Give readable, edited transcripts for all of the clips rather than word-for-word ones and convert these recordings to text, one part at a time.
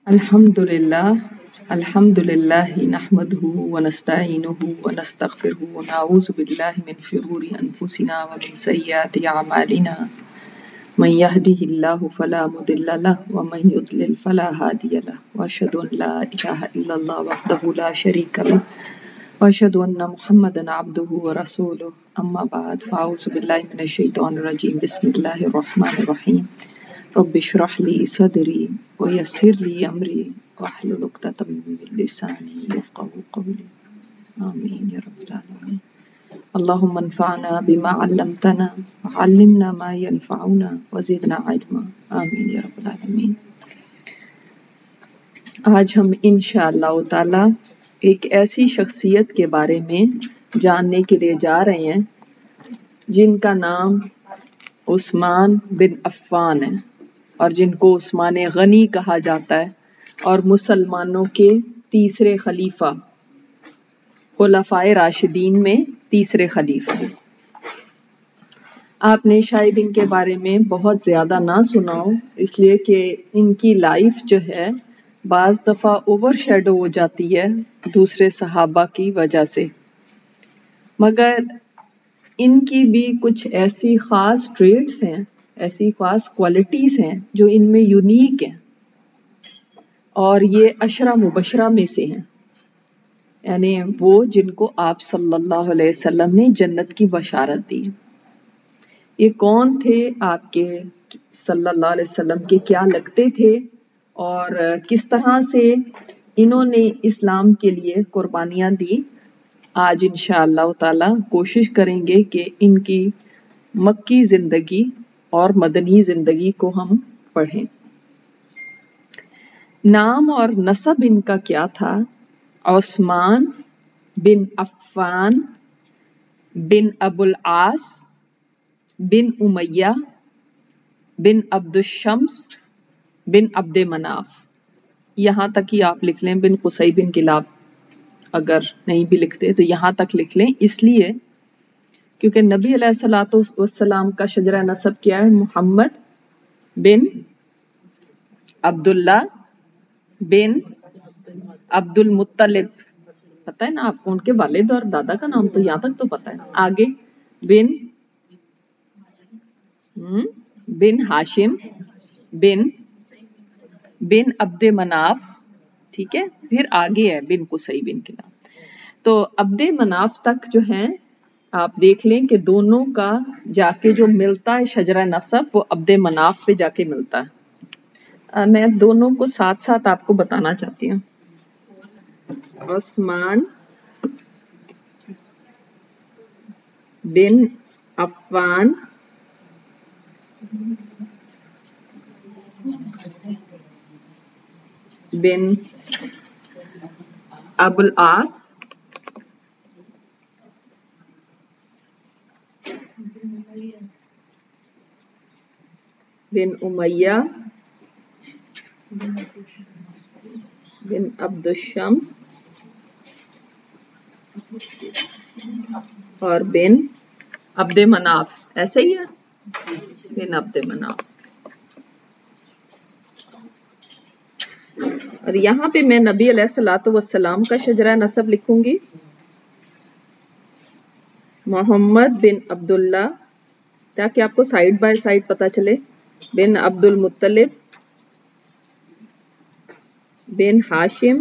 الحمد لله نحمده ونستعينه ونستغفره ونعوذ بالله من شرور أنفسنا ومن سيئات أعمالنا من يهده الله فلا مضل له ومن يضلل فلا هادي له وأشهد أن لا إله إلا الله وحده لا شريك له وأشهد أن محمدا عبده ورسوله أما بعد فأعوذ بالله من الشيطان الرجيم بسم الله الرحمن الرحيم رب اشرح لي صدري ويسر لي أمري واحلل عقدة من لساني يفقهوا قولي آمين يا رب العالمين اللهم انفعنا بما علمتنا وعلمنا ما ينفعنا وزدنا علما آمین یا رب العالمین۔ آج ہم انشاءاللہ تعالی ایک ایسی شخصیت کے بارے میں جاننے کے لیے جا رہے ہیں جن کا نام عثمان بن عفان ہے اور جن کو عثمان غنی کہا جاتا ہے اور مسلمانوں کے تیسرے خلیفہ خلفائے راشدین میں تیسرے خلیفہ ہیں۔ آپ نے شاید ان کے بارے میں بہت زیادہ نہ سنا ہو، اس لیے کہ ان کی لائف جو ہے بعض دفعہ اوور شیڈو ہو جاتی ہے دوسرے صحابہ کی وجہ سے، مگر ان کی بھی کچھ ایسی خاص ٹریٹس ہیں، ایسی خاص کوالٹیز ہیں جو ان میں یونیک ہیں اور یہ عشرہ مبشرہ میں سے ہیں، یعنی وہ جن کو آپ صلی اللہ علیہ وسلم نے جنت کی بشارت دی۔ یہ کون تھے، آپ کے صلی اللہ علیہ وسلم کے کیا لگتے تھے اور کس طرح سے انہوں نے اسلام کے لیے قربانیاں دی، آج انشاءاللہ تعالی کوشش کریں گے کہ ان کی مکی زندگی اور مدنی زندگی کو ہم پڑھیں۔ نام اور نسب ان کا کیا تھا؟ عثمان بن عفان بن ابو العاص بن امیہ بن عبد الشمس بن عبد مناف، یہاں تک ہی آپ لکھ لیں، بن قصی بن کلاب اگر نہیں بھی لکھتے تو یہاں تک لکھ لیں، اس لیے کیونکہ نبی علیہ الصلوۃ والسلام کا شجرہ نسب کیا ہے؟ محمد بن عبداللہ بن عبد المطلب، پتہ ہے نا آپ کو ان کے والد اور دادا کا نام، تو یہاں تک تو پتہ ہے۔ آگے بن ہاشم بن عبد مناف، ٹھیک ہے، پھر آگے ہے بن قصی بن کلاب۔ تو عبد مناف تک جو ہیں آپ دیکھ لیں کہ دونوں کا جا کے جو ملتا ہے شجرہ نسب وہ عبد مناف پہ جا کے ملتا ہے۔ میں دونوں کو ساتھ ساتھ آپ کو بتانا چاہتی ہوں۔ عثمان بن عفان بن ابو العاص بن امیہ بن عبد الشمس اور بن عبد مناف، ایسے ہی ہے، بن عبد مناف۔ اور یہاں پہ میں نبی علیہ الصلوۃ والسلام کا شجرہ نسب لکھوں گی، محمد بن عبداللہ، تاکہ آپ کو سائیڈ بائی سائیڈ پتہ چلے، بن عبد المطلب بن ہاشم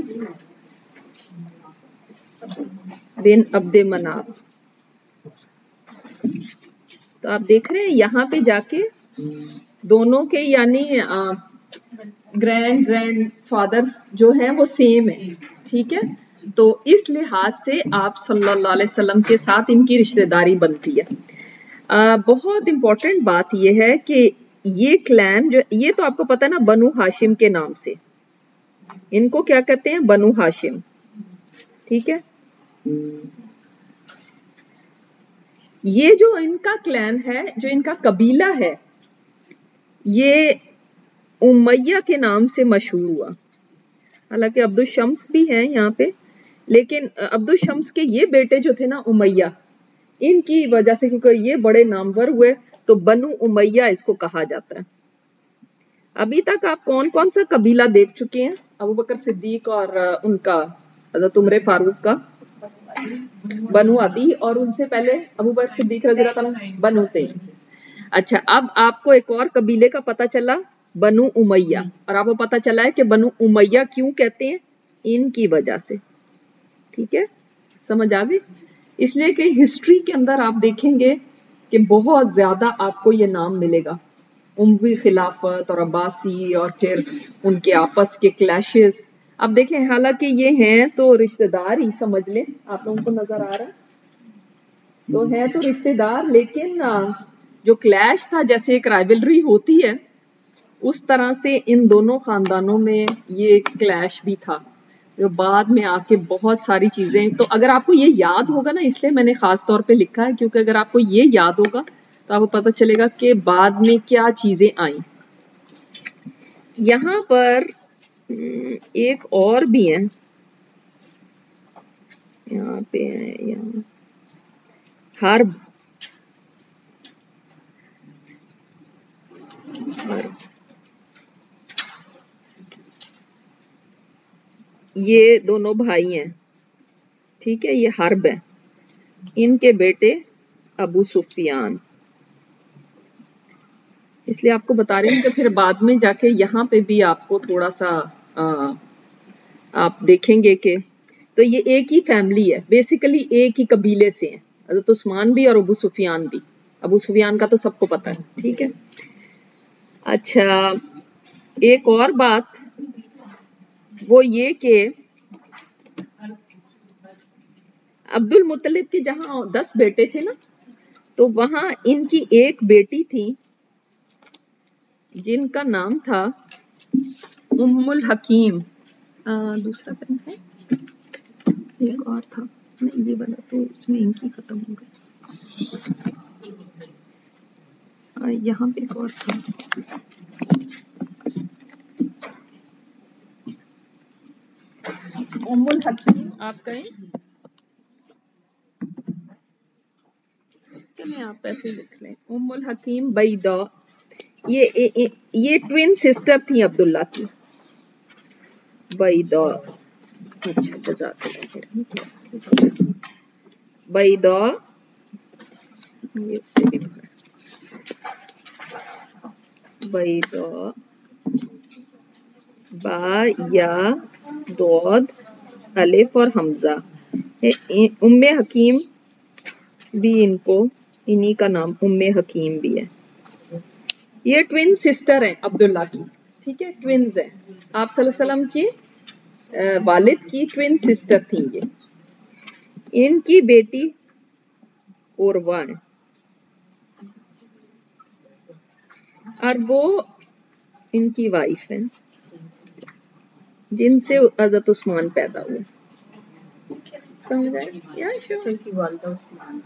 بن عبد مناف۔ تو آپ دیکھ رہے ہیں یہاں پہ جا کے دونوں کے یعنی گرینڈ فادرز جو ہیں وہ سیم ہیں، ٹھیک ہے، تو اس لحاظ سے آپ صلی اللہ علیہ وسلم کے ساتھ ان کی رشتہ داری بنتی ہے۔ بہت امپورٹنٹ بات یہ ہے کہ یہ کلین جو، یہ تو آپ کو پتہ ہے نا بنو ہاشم کے نام سے، ان کو کیا کہتے ہیں؟ بنو ہاشم، ٹھیک ہے۔ یہ جو ان کا کلین ہے، جو ان کا قبیلہ ہے، یہ امیہ کے نام سے مشہور ہوا، حالانکہ عبد الشمس بھی ہیں یہاں پہ، لیکن عبد الشمس کے یہ بیٹے جو تھے نا امیہ، ان کی وجہ سے کیونکہ یہ بڑے نامور ہوئے تو بنو امیہ اس کو کہا جاتا ہے۔ ابھی تک آپ کون کون سا قبیلہ دیکھ چکے ہیں؟ ابو بکر صدیق اور ان کا حضرت عمر فاروق کا بنو عدی، اور ان سے پہلے ابو بکر صدیق رضی اللہ عنہ بنو تیم۔ اچھا، اب آپ کو ایک اور قبیلے کا پتہ چلا، بنو امیہ، اور آپ کو پتہ چلا ہے کہ بنو امیہ کیوں کہتے ہیں؟ ان کی وجہ سے، ٹھیک ہے، سمجھ آ گئی؟ اس لیے کہ ہسٹری کے اندر آپ دیکھیں گے کہ بہت زیادہ آپ کو یہ نام ملے گا، اموی خلافت اور عباسی، اور پھر ان کے آپس کے کلیشز۔ اب دیکھیں، حالانکہ یہ ہیں تو رشتہ دار ہی، سمجھ لیں، آپ لوگوں کو نظر آ رہا ہے تو ہیں تو رشتہ دار، لیکن جو کلیش تھا، جیسے ایک رائیولری ہوتی ہے، اس طرح سے ان دونوں خاندانوں میں یہ کلیش بھی تھا، جو بعد میں آ کے بہت ساری چیزیں، تو اگر آپ کو یہ یاد ہوگا نا، اس لیے میں نے خاص طور پہ لکھا ہے، کیونکہ اگر آپ کو یہ یاد ہوگا تو آپ کو پتہ چلے گا کہ بعد میں کیا چیزیں آئیں۔ یہاں پر ایک اور بھی ہے، یہاں پہ ہے، یہاں حرب، یہ دونوں بھائی ہیں، ٹھیک ہے، یہ حرب ہے، ان کے بیٹے ابو سفیان، اس لیے آپ کو بتا رہی ہوں کہ پھر بعد میں جا کے یہاں پہ بھی آپ کو تھوڑا سا آپ دیکھیں گے کہ تو یہ ایک ہی فیملی ہے، بیسیکلی ایک ہی قبیلے سے ہیں، حضرت عثمان بھی اور ابو سفیان بھی۔ ابو سفیان کا تو سب کو پتہ ہے، ٹھیک ہے۔ اچھا، ایک اور بات وہ یہ کہ عبد المطلب کے جہاں 10 بیٹے تھے نا، تو وہاں ان کی ایک بیٹی تھی جن کا نام تھا ام الحکیم۔ دوسرا پین ہے، ایک اور تھا، نہیں یہ والا تو اس میں ان کی ختم ہو گئی، یہاں پہ ایک اور تھا، ام الحکیم، آپ کہیں چلیں آپ ایسے لکھ لیں، ام الحکیم بیضاء، یہ ٹوین سسٹر تھیں عبداللہ کی، بیضاء، اچھا جزاک اللہ خیر، بیضاء، یہ اس سے بھی بیضاء، با یا دود الف اور حمزہ، ام حکیم بھی ان کو انہی کا نام ام حکیم بھی ہے۔ یہ ٹوین سسٹر ہیں عبداللہ کی، ٹھیک ہے، ٹوینز ہیں، آپ صلی اللہ علیہ وسلم کی والد کی ٹوین سسٹر تھیں یہ، ان کی بیٹی عروہ ہے، اور وہ ان کی وائف ہیں جن سے حضرت عثمان پیدا ہوئے، سمجھ آئے یا شو کی والدہ عثمان۔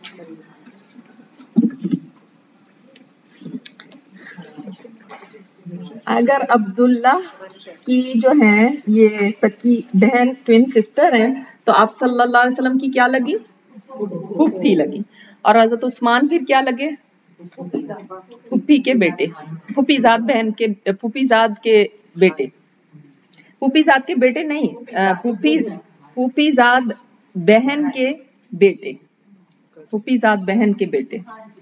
اگر عبداللہ کی جو ہیں یہ سکی بہن ٹوین سسٹر ہیں، تو آپ صلی اللہ علیہ وسلم کی کیا لگی؟ پھوپھی لگی، اور حضرت عثمان پھر کیا لگے؟ پھوپھی کے بیٹے، پھوپھی زاد بہن کے، پھوپھی زاد کے بیٹے، پھوپھی زاد کے بیٹے نہیں، پھوپھی زاد بہن کے بیٹے، پھوپھی زاد بہن کے بیٹے،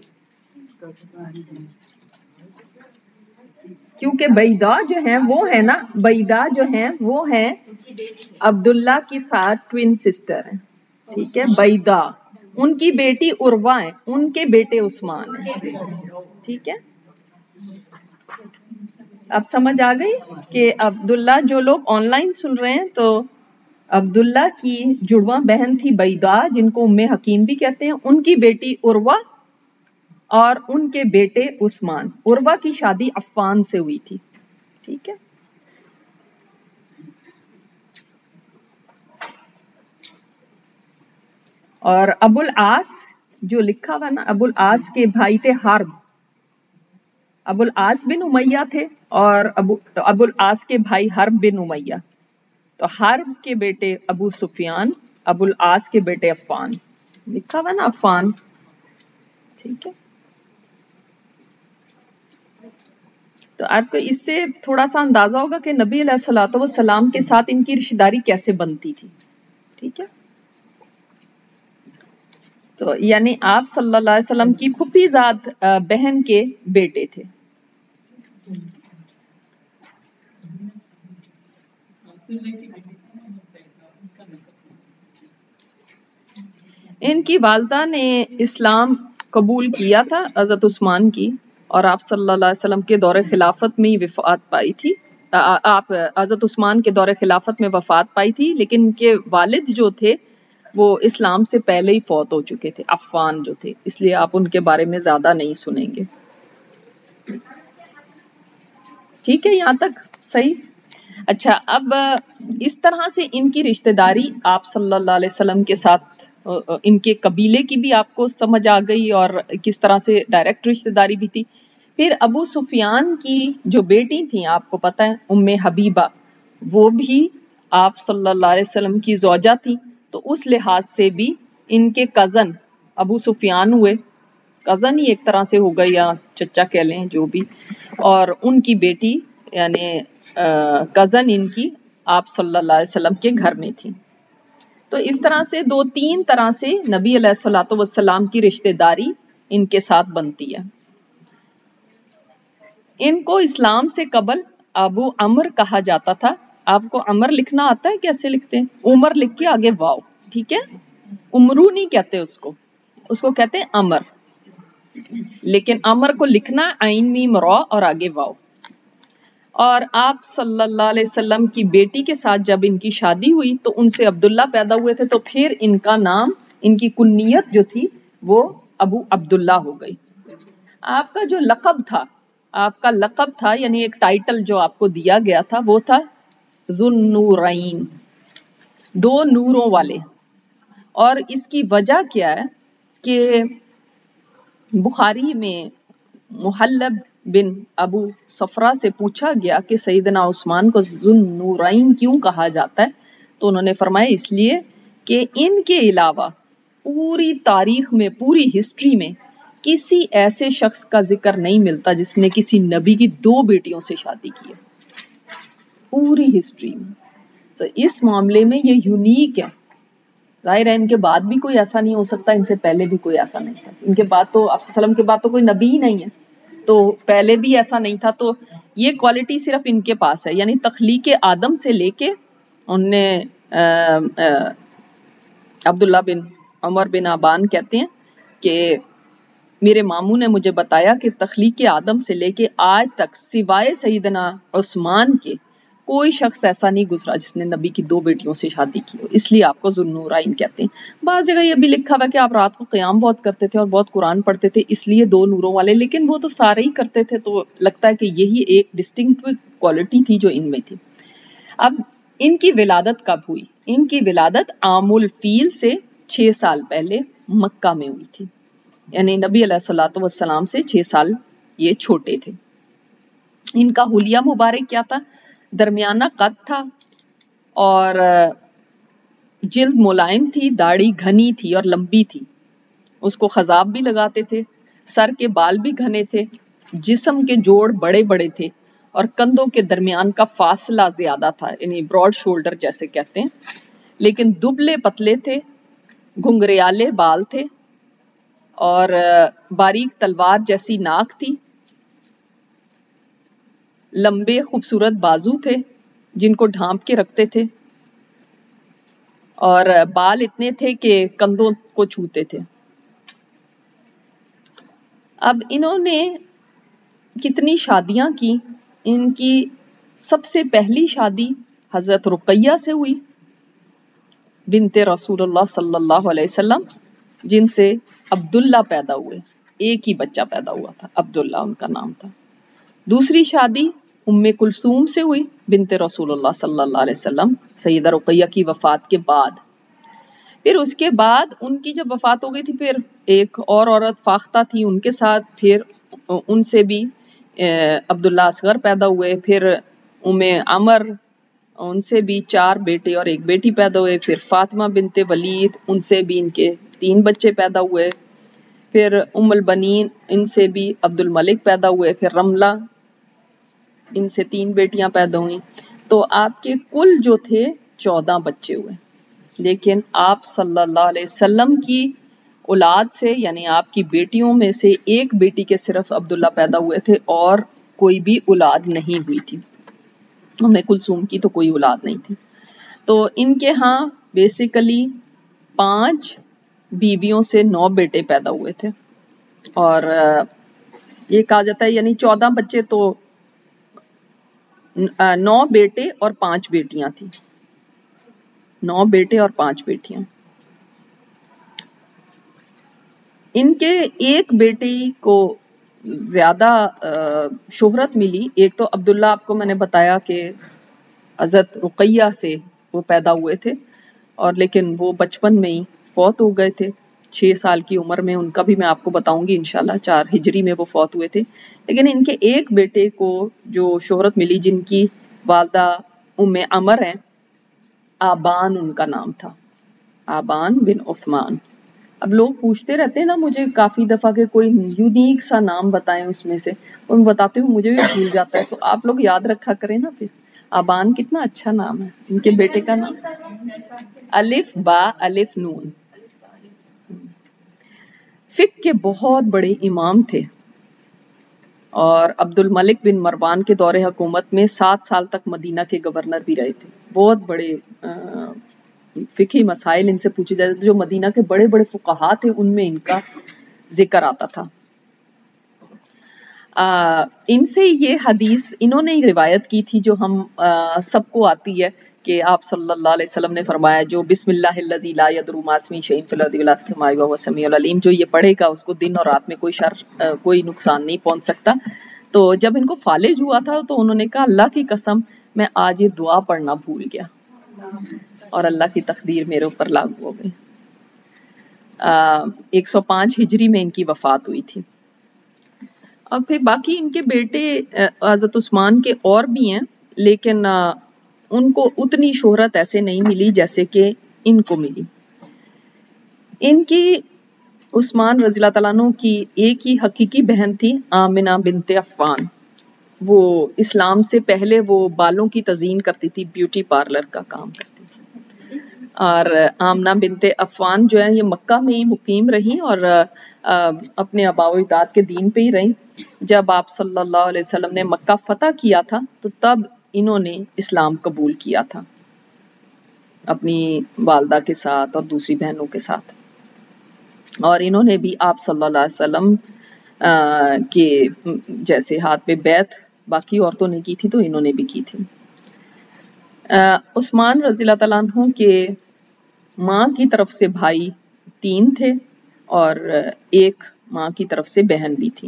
کیونکہ بیضاء جو ہیں وہ ہے نا، بیضاء جو ہیں وہ ہیں عبداللہ کی ساتھ ٹوین سسٹر ہیں، ٹھیک ہے، بیضاء، ان کی بیٹی عروہ ہیں، ان کے بیٹے عثمان ہیں، ٹھیک ہے۔ اب سمجھ آ گئی کہ عبداللہ، جو لوگ آن لائن سن رہے ہیں، تو عبداللہ کی جڑواں بہن تھی بیضاء، جن کو ام حکیم بھی کہتے ہیں، ان کی بیٹی عروہ اور ان کے بیٹے عثمان۔ عروہ کی شادی عفان سے ہوئی تھی، ٹھیک ہے۔ اور ابو العاص جو لکھا ہوا نا، ابو العاص کے بھائی تھے حرب، ابو العاص بن امیہ تھے، اور ابو العاص کے بھائی حرب بن امیہ، تو حرب کے بیٹے ابو سفیان، ابو العاص کے بیٹے عفان، لکھا ہوا نا عفان، ٹھیک ہے۔ تو آپ کو اس سے تھوڑا سا اندازہ ہوگا کہ نبی علیہ الصلوۃ والسلام کے ساتھ ان کی رشتہ داری کیسے بنتی تھی. ٹھیک ہے. تو یعنی آپ صلی اللہ علیہ وسلم کی پھوپھی زاد بہن کے بیٹے تھے. ان کی والدہ نے اسلام قبول کیا تھا حضرت عثمان کی، اور آپ صلی اللہ علیہ وسلم کے دور خلافت میں ہی وفات پائی تھی. آپ حضرت عثمان کے دور خلافت میں وفات پائی تھی، لیکن ان کے والد جو تھے وہ اسلام سے پہلے ہی فوت ہو چکے تھے، عفان جو تھے، اس لیے آپ ان کے بارے میں زیادہ نہیں سنیں گے. ٹھیک ہے یہاں تک صحیح. اچھا، اب اس طرح سے ان کی رشتہ داری آپ صلی اللہ علیہ وسلم کے ساتھ، ان کے قبیلے کی بھی آپ کو سمجھ آ گئی اور کس طرح سے ڈائریکٹ رشتہ داری بھی تھی. پھر ابو سفیان کی جو بیٹی تھیں آپ کو پتہ ہے ام حبیبہ، وہ بھی آپ صلی اللہ علیہ وسلم کی زوجہ تھی، تو اس لحاظ سے بھی ان کے کزن ابو سفیان ہوئے، کزن ہی ایک طرح سے ہو گئی یا چچا کہہ لیں جو بھی، اور ان کی بیٹی یعنی کزن ان کی آپ صلی اللہ علیہ وسلم کے گھر میں تھی. تو اس طرح سے 2-3 طرح سے نبی علیہ الصلوۃ والسلام کی رشتہ داری ان کے ساتھ بنتی ہے. ان کو اسلام سے قبل ابو عمر کہا جاتا تھا. آپ کو عمر لکھنا آتا ہے؟ کیسے لکھتے ہیں؟ عمر لکھ کے آگے واو. ٹھیک ہے، عمرو نہیں کہتے اس کو کہتے ہیں عمر، لیکن عمر کو لکھنا عین میم را اور آگے واو. اور آپ صلی اللہ علیہ وسلم کی بیٹی کے ساتھ جب ان کی شادی ہوئی تو ان سے عبداللہ پیدا ہوئے تھے، تو پھر ان کا نام، ان کی کنیت جو تھی وہ ابو عبداللہ ہو گئی. آپ کا جو لقب تھا، آپ کا لقب تھا یعنی ایک ٹائٹل جو آپ کو دیا گیا تھا وہ تھا ذو النورین، 2 نوروں والے. اور اس کی وجہ کیا ہے کہ بخاری میں محلب بن ابو صفرہ سے پوچھا گیا کہ سیدنا عثمان کو ذو النورین کیوں کہا جاتا ہے، تو انہوں نے فرمایا اس لیے کہ ان کے علاوہ پوری تاریخ میں، پوری ہسٹری میں کسی ایسے شخص کا ذکر نہیں ملتا جس نے کسی نبی کی 2 بیٹیوں سے شادی کی ہے پوری ہسٹری میں. تو اس معاملے میں یہ یونیک ہے. ظاہر ہے ان کے بعد بھی کوئی ایسا نہیں ہو سکتا، ان سے پہلے بھی کوئی ایسا نہیں تھا. ان کے بعد تو آپ صلی اللہ علیہ وسلم کے بعد تو کوئی نبی ہی نہیں ہے، تو پہلے بھی ایسا نہیں تھا. تو یہ کوالٹی صرف ان کے پاس ہے، یعنی تخلیق آدم سے لے کے انہوں نے عبداللہ بن عمر بن ابان کہتے ہیں کہ میرے ماموں نے مجھے بتایا کہ تخلیق آدم سے لے کے آج تک سوائے سیدنا عثمان کے کوئی شخص ایسا نہیں گزرا جس نے نبی کی 2 بیٹیوں سے شادی کی ہو، اس لیے آپ کو ذو النورین کہتے ہیں. بعض جگہ یہ بھی لکھا ہوا کہ آپ رات کو قیام بہت کرتے تھے اور بہت قرآن پڑھتے تھے، اس لیے 2 نوروں والے، لیکن وہ تو سارے ہی کرتے تھے، تو لگتا ہے کہ یہی ایک ڈسٹنکٹ کوالٹی تھی جو ان میں تھی. اب ان کی ولادت کب ہوئی؟ ان کی ولادت عام الفیل سے 6 سال پہلے مکہ میں ہوئی تھی، یعنی نبی علیہ الصلوۃ والسلام سے 6 سال یہ چھوٹے تھے. ان کا حلیہ مبارک کیا تھا؟ درمیانہ قد تھا اور جلد ملائم تھی، داڑھی گھنی تھی اور لمبی تھی، اس کو خضاب بھی لگاتے تھے، سر کے بال بھی گھنے تھے، جسم کے جوڑ بڑے بڑے تھے اور کندھوں کے درمیان کا فاصلہ زیادہ تھا، یعنی براڈ شولڈر جیسے کہتے ہیں، لیکن دبلے پتلے تھے، گھنگریالے بال تھے اور باریک تلوار جیسی ناک تھی، لمبے خوبصورت بازو تھے جن کو ڈھانپ کے رکھتے تھے اور بال اتنے تھے کہ کندھوں کو چھوتے تھے. اب انہوں نے کتنی شادیاں کی؟ ان کی سب سے پہلی شادی حضرت رقیہ سے ہوئی بنت رسول اللہ صلی اللہ علیہ وسلم، جن سے عبداللہ پیدا ہوئے، ایک ہی بچہ پیدا ہوا تھا، عبداللہ ان کا نام تھا. دوسری شادی ام کلثوم سے ہوئی بنت رسول اللہ صلی اللہ علیہ وسلم، سیدہ رقیہ کی وفات کے بعد. پھر اس کے بعد ان کی جب وفات ہو گئی تھی، پھر ایک اور عورت فاختہ تھی ان کے ساتھ، پھر ان سے بھی عبداللہ اصغر پیدا ہوئے، پھر ام عمر، ان سے بھی 4 بیٹے اور 1 بیٹی پیدا ہوئے، پھر فاطمہ بنت ولید، ان سے بھی ان کے 3 بچے پیدا ہوئے، پھر ام البنین، ان سے بھی عبد الملک پیدا ہوئے، پھر رملہ ان سے 3 بیٹیاں پیدا ہوئیں، تو آپ کے کل جو تھے 14 بچے ہوئے، لیکن آپ صلی اللہ علیہ وسلم کی اولاد سے یعنی آپ کی بیٹیوں میں سے ایک بیٹی کے صرف عبداللہ پیدا ہوئے تھے اور کوئی بھی اولاد نہیں ہوئی تھی. ام کلثوم کی تو کوئی اولاد نہیں تھی. تو ان کے ہاں بیسیکلی 5 بیویوں سے 9 بیٹے پیدا ہوئے تھے، اور یہ کہا جاتا ہے یعنی 14 بچے تو 9 بیٹے اور 5 بیٹیاں تھیں، 9 بیٹے اور 5 بیٹیاں. ان کے ایک بیٹی کو زیادہ شہرت ملی. ایک تو عبداللہ آپ کو میں نے بتایا کہ حضرت رقیہ سے وہ پیدا ہوئے تھے، اور لیکن وہ بچپن میں ہی فوت ہو گئے تھے 6 سال کی عمر میں. ان کا بھی میں آپ کو بتاؤں گی انشاءاللہ، 4 ہجری میں وہ فوت ہوئے تھے. لیکن ان کے ایک بیٹے کو جو شہرت ملی، جن کی والدہ ام عمر ہیں، آبان ان کا نام تھا، آبان بن عثمان. اب لوگ پوچھتے رہتے ہیں نا مجھے کافی دفعہ کہ کوئی یونیک سا نام بتائیں اس میں سے، اور میں بتاتی ہوں مجھے بھی بھول جاتا ہے، تو آپ لوگ یاد رکھا کریں نا. پھر آبان کتنا اچھا نام ہے. ان کے بیٹے کا نام الف با الف نون. فقہ کے بہت بڑے امام تھے، اور عبد الملک بن مروان کے دور حکومت میں 7 سال تک مدینہ کے گورنر بھی رہے تھے. بہت بڑے فقہی مسائل ان سے پوچھے جاتے تھے. جو مدینہ کے بڑے بڑے فقہاء تھے ان میں ان کا ذکر آتا تھا. ان سے یہ حدیث انہوں نے روایت کی تھی جو ہم سب کو آتی ہے کہ آپ صلی اللہ علیہ وسلم نے فرمایا جو بسم اللہ الذی لا یضر مع اسمہ شیء فی الارض ولا فی السماء وهو السمیع العلیم، جو یہ پڑھے گا اس کو دن اور رات میں کوئی شر کوئی نقصان نہیں پہنچ سکتا. تو جب ان کو فالج ہوا تھا تو انہوں نے کہا اللہ کی قسم میں آج یہ دعا پڑھنا بھول گیا، اور اللہ کی تقدیر میرے اوپر لاگو ہو گئی. 105 ہجری میں ان کی وفات ہوئی تھی. اور پھر باقی ان کے بیٹے حضرت عثمان کے اور بھی ہیں، لیکن ان کو اتنی شہرت ایسے نہیں ملی جیسے کہ ان کو ملی. ان کی عثمان رضی اللہ تعالیٰ عنہ کی ایک ہی حقیقی بہن تھی، آمنہ بنت عفان. وہ اسلام سے پہلے وہ بالوں کی تزئین کرتی تھی، بیوٹی پارلر کا کام کرتی تھی. اور آمنہ بنت عفان جو ہے یہ مکہ میں ہی مقیم رہیں اور اپنے آباء و اجداد کے دین پہ ہی رہیں. جب آپ صلی اللہ علیہ وسلم نے مکہ فتح کیا تھا تو تب انہوں نے اسلام قبول کیا تھا اپنی والدہ کے ساتھ اور دوسری بہنوں کے ساتھ. اور انہوں نے بھی آپ صلی اللہ علیہ وسلم کے جیسے ہاتھ پہ بیعت باقی عورتوں نے کی تھی تو انہوں نے بھی کی تھی. عثمان رضی اللہ تعالیٰ عنہ کے ماں کی طرف سے بھائی 3 تھے اور ایک ماں کی طرف سے بہن بھی تھی.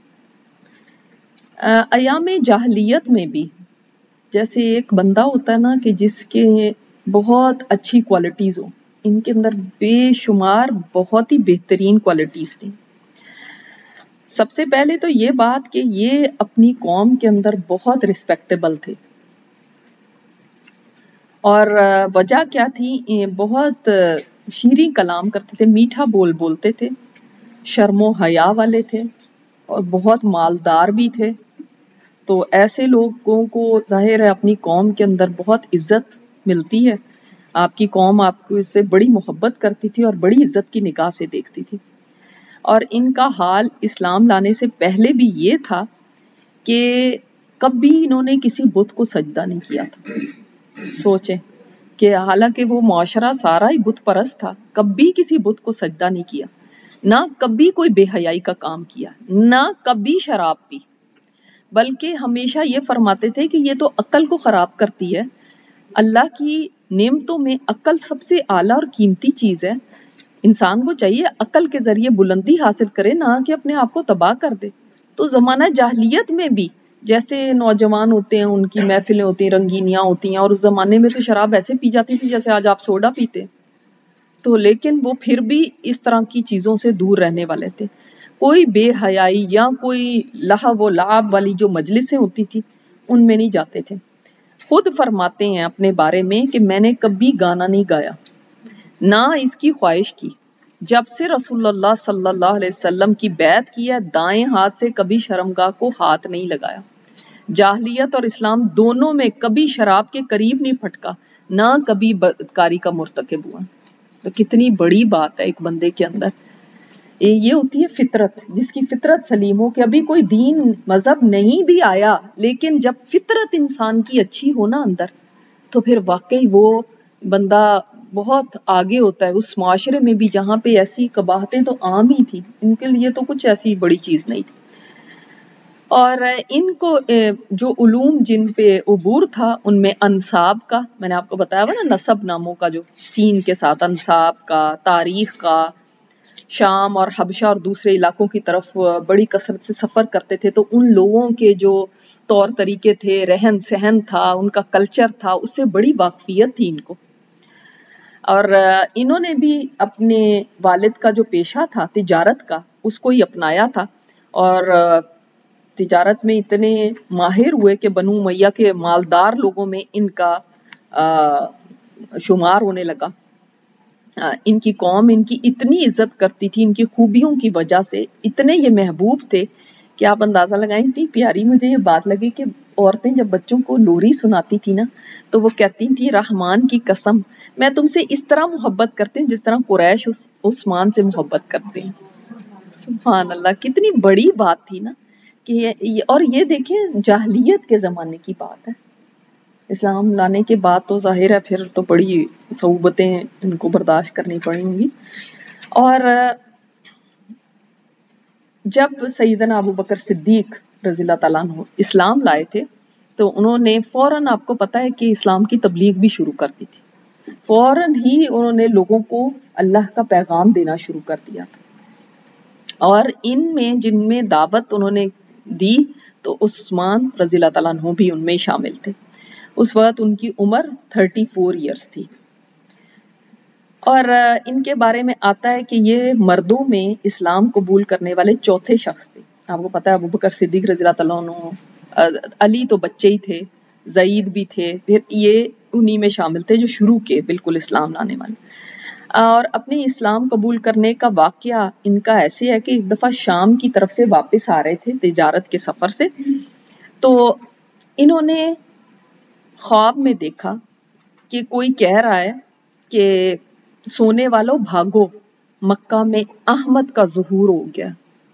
ایام جاہلیت میں بھی جیسے ایک بندہ ہوتا ہے نا کہ جس کے بہت اچھی کوالٹیز ہوں، ان کے اندر بے شمار بہت ہی بہترین کوالٹیز تھیں. سب سے پہلے تو یہ بات کہ یہ اپنی قوم کے اندر بہت رسپیکٹیبل تھے. اور وجہ کیا تھی؟ بہت شیریں کلام کرتے تھے، میٹھا بول بولتے تھے، شرم و حیا والے تھے اور بہت مالدار بھی تھے. تو ایسے لوگوں کو ظاہر ہے اپنی قوم کے اندر بہت عزت ملتی ہے. آپ کی قوم آپ کو اس سے بڑی محبت کرتی تھی اور بڑی عزت کی نگاہ سے دیکھتی تھی. اور ان کا حال اسلام لانے سے پہلے بھی یہ تھا کہ کبھی انہوں نے کسی بت کو سجدہ نہیں کیا تھا. سوچیں کہ حالانکہ وہ معاشرہ سارا ہی بت پرست تھا، کبھی کسی بت کو سجدہ نہیں کیا، نہ کبھی کوئی بے حیائی کا کام کیا، نہ کبھی شراب پی، بلکہ ہمیشہ یہ فرماتے تھے کہ یہ تو عقل کو خراب کرتی ہے. اللہ کی نعمتوں میں عقل سب سے اعلیٰ اور قیمتی چیز ہے. انسان کو چاہیے عقل کے ذریعے بلندی حاصل کرے، نہ کہ اپنے آپ کو تباہ کر دے. تو زمانہ جاہلیت میں بھی جیسے نوجوان ہوتے ہیں، ان کی محفلیں ہوتی ہیں، رنگینیاں ہوتی ہیں، اور اس زمانے میں تو شراب ایسے پی جاتی تھی جیسے آج آپ سوڈا پیتے. تو لیکن وہ پھر بھی اس طرح کی چیزوں سے دور رہنے والے تھے. کوئی بے حیائی یا کوئی لہو و لعب والی جو مجلسیں ہوتی تھی ان میں نہیں جاتے تھے. خود فرماتے ہیں اپنے بارے میں کہ میں نے کبھی گانا نہیں گایا، نہ اس کی خواہش کی. جب سے رسول اللہ صلی اللہ علیہ وسلم کی بیعت کی ہے دائیں ہاتھ سے کبھی شرمگاہ کو ہاتھ نہیں لگایا. جاہلیت اور اسلام دونوں میں کبھی شراب کے قریب نہیں پھٹکا، نہ کبھی بدکاری کا مرتکب ہوا۔ تو کتنی بڑی بات ہے ایک بندے کے اندر، یہ ہوتی ہے فطرت، جس کی فطرت سلیم ہو، کہ ابھی کوئی دین مذہب نہیں بھی آیا، لیکن جب فطرت انسان کی اچھی ہو نا اندر، تو پھر واقعی وہ بندہ بہت آگے ہوتا ہے اس معاشرے میں بھی جہاں پہ ایسی قباحتیں تو عام ہی تھیں، ان کے لیے تو کچھ ایسی بڑی چیز نہیں تھی۔ اور ان کو جو علوم جن پہ عبور تھا ان میں انساب کا، میں نے آپ کو بتایا ہوا نا، نسب ناموں کا جو سین کے ساتھ، انساب کا، تاریخ کا، شام اور حبشہ اور دوسرے علاقوں کی طرف بڑی کثرت سے سفر کرتے تھے، تو ان لوگوں کے جو طور طریقے تھے، رہن سہن تھا، ان کا کلچر تھا، اس سے بڑی واقفیت تھی ان کو۔ اور انہوں نے بھی اپنے والد کا جو پیشہ تھا تجارت کا، اس کو ہی اپنایا تھا، اور تجارت میں اتنے ماہر ہوئے کہ بنو امیہ کے مالدار لوگوں میں ان کا شمار ہونے لگا۔ ان کی قوم ان کی اتنی عزت کرتی تھی، ان کی خوبیوں کی وجہ سے اتنے یہ محبوب تھے کہ آپ اندازہ لگائیں۔ اتنی پیاری مجھے یہ بات لگی کہ عورتیں جب بچوں کو لوری سناتی تھی نا، تو وہ کہتی تھی رحمان کی قسم میں تم سے اس طرح محبت کرتے ہیں جس طرح قریش عثمان سے محبت کرتے ہیں۔ سبحان اللہ، کتنی بڑی بات تھی نا کہ اور یہ دیکھیں جاہلیت کے زمانے کی بات ہے، اسلام لانے کے بعد تو ظاہر ہے پھر تو بڑی صعوبتیں ان کو برداشت کرنی پڑیں گی۔ اور جب سیدنا ابو بکر صدیق رضی اللہ تعالیٰ عنہ اسلام لائے تھے تو انہوں نے فوراً، آپ کو پتہ ہے کہ اسلام کی تبلیغ بھی شروع کر دی تھی، فوراً ہی انہوں نے لوگوں کو اللہ کا پیغام دینا شروع کر دیا تھا۔ اور ان میں جن میں دعوت انہوں نے دی تو عثمان رضی اللہ تعالیٰ عنہ بھی ان میں شامل تھے۔ اس وقت ان کی عمر 34 ایئرس تھی، اور ان کے بارے میں آتا ہے کہ یہ مردوں میں اسلام قبول کرنے والے چوتھے شخص تھے۔ آپ کو پتہ ہے ابو بکر صدیق رضی اللہ تعالیٰ عنہ، علی تو بچے ہی تھے، زید بھی تھے، پھر یہ انہی میں شامل تھے جو شروع کے بالکل اسلام لانے والے۔ اور اپنے اسلام قبول کرنے کا واقعہ ان کا ایسے ہے کہ ایک دفعہ شام کی طرف سے واپس آ رہے تھے تجارت کے سفر سے، تو انہوں نے خواب میں دیکھا کہ کوئی کہہ رہا ہے کہ سونے والوں بھاگو، مکہ میں احمد کا ظہور ہو گیا۔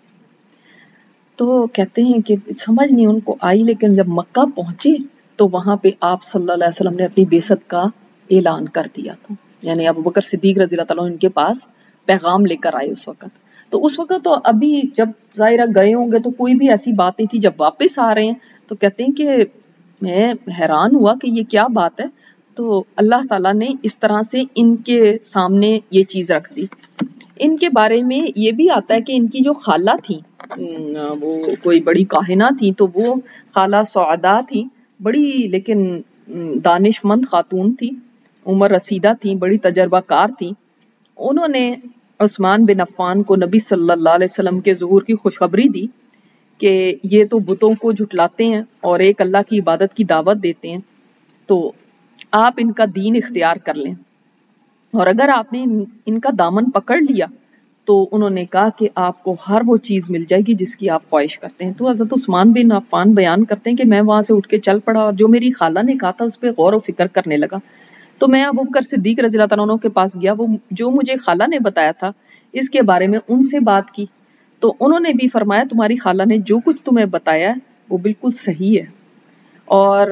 تو کہتے ہیں کہ سمجھ نہیں ان کو آئی، لیکن جب مکہ پہنچے تو وہاں پہ آپ صلی اللہ علیہ وسلم نے اپنی بعثت کا اعلان کر دیا تھا، یعنی ابو بکر صدیق رضی اللہ تعالیٰ عنہ ان کے پاس پیغام لے کر آئے اس وقت۔ تو اس وقت تو ابھی جب ظاہرہ گئے ہوں گے تو کوئی بھی ایسی بات نہیں تھی، جب واپس آ رہے ہیں تو کہتے ہیں کہ میں حیران ہوا کہ یہ کیا بات ہے، تو اللہ تعالیٰ نے اس طرح سے ان کے سامنے یہ چیز رکھ دی۔ ان کے بارے میں یہ بھی آتا ہے کہ ان کی جو خالہ تھی، وہ کوئی بڑی کاہنہ تھی، تو وہ خالہ سعدا تھی، بڑی لیکن دانش مند خاتون تھی، عمر رسیدہ تھی، بڑی تجربہ کار تھی۔ انہوں نے عثمان بن عفان کو نبی صلی اللہ علیہ وسلم کے ظہور کی خوشخبری دی کہ یہ تو بتوں کو جھٹلاتے ہیں اور ایک اللہ کی عبادت کی دعوت دیتے ہیں، تو آپ ان کا دین اختیار کر لیں، اور اگر آپ نے ان کا دامن پکڑ لیا تو انہوں نے کہا کہ آپ کو ہر وہ چیز مل جائے گی جس کی آپ خواہش کرتے ہیں۔ تو حضرت عثمان بن عفان بیان کرتے ہیں کہ میں وہاں سے اٹھ کے چل پڑا اور جو میری خالہ نے کہا تھا اس پہ غور و فکر کرنے لگا۔ تو میں ابو بکر صدیق رضی اللہ تعالیٰ عنہ کے پاس گیا، وہ جو مجھے خالہ نے بتایا تھا اس کے بارے میں ان سے بات کی، تو انہوں نے بھی فرمایا تمہاری خالہ نے جو کچھ تمہیں بتایا ہے وہ بالکل صحیح ہے، اور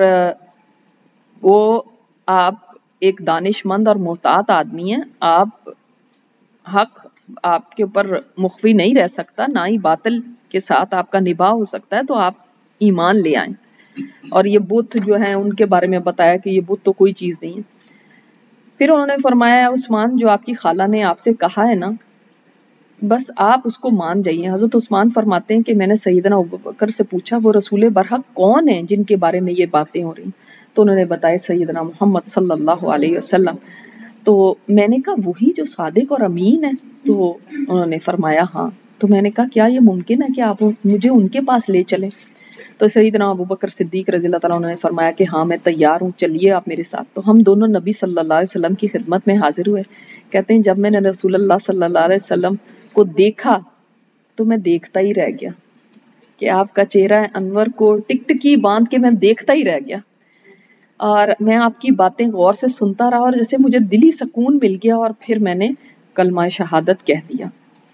وہ آپ ایک دانش مند اور محتاط آدمی ہیں، آپ حق آپ کے اوپر مخفی نہیں رہ سکتا، نہ ہی باطل کے ساتھ آپ کا نباہ ہو سکتا ہے، تو آپ ایمان لے آئیں۔ اور یہ بت جو ہیں ان کے بارے میں بتایا کہ یہ بت تو کوئی چیز نہیں ہے۔ پھر انہوں نے فرمایا عثمان جو آپ کی خالہ نے آپ سے کہا ہے نا، بس آپ اس کو مان جائیے۔ حضرت عثمان فرماتے ہیں کہ میں نے سیدنا ابوبکر سے پوچھا وہ رسول برحق کون ہیں جن کے بارے میں یہ باتیں ہو رہی، تو انہوں نے بتایا سیدنا محمد صلی اللہ علیہ وسلم۔ تو میں نے کہا وہی جو صادق اور امین ہے؟ تو انہوں نے فرمایا ہاں۔ تو میں نے کہا کیا یہ ممکن ہے کہ آپ مجھے ان کے پاس لے چلیں؟ تو سیدنا ابوبکر صدیق رضی اللہ تعالیٰ عنہ نے فرمایا کہ ہاں میں تیار ہوں، چلیے آپ میرے ساتھ۔ تو ہم دونوں نبی صلی اللہ علیہ وسلم کی خدمت میں حاضر ہوئے۔ کہتے ہیں جب میں نے رسول اللہ صلی اللہ علیہ وسلم کو دیکھا تو میں دیکھتا ہی رہ گیا، کہ آپ کا چہرہ انور کو ٹکٹکی باندھ کے میں دیکھتا ہی رہ گیا، اور میں آپ کی باتیں غور سے سنتا رہا، اور جیسے مجھے دلی سکون مل گیا، اور پھر میں نے کلمہ شہادت کہہ دیا۔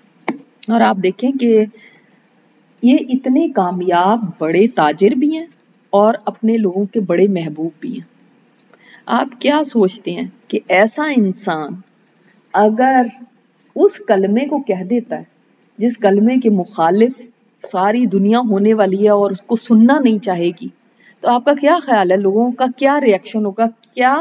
اور آپ دیکھیں کہ یہ اتنے کامیاب بڑے تاجر بھی ہیں اور اپنے لوگوں کے بڑے محبوب بھی ہیں۔ آپ کیا سوچتے ہیں کہ ایسا انسان اگر اس کلمے کو کہہ دیتا ہے جس کلمے کے مخالف ساری دنیا ہونے والی ہے اور اس کو سننا نہیں چاہے گی، تو آپ کا کیا خیال ہے لوگوں کا کیا ریئیکشن ہوگا؟ کیا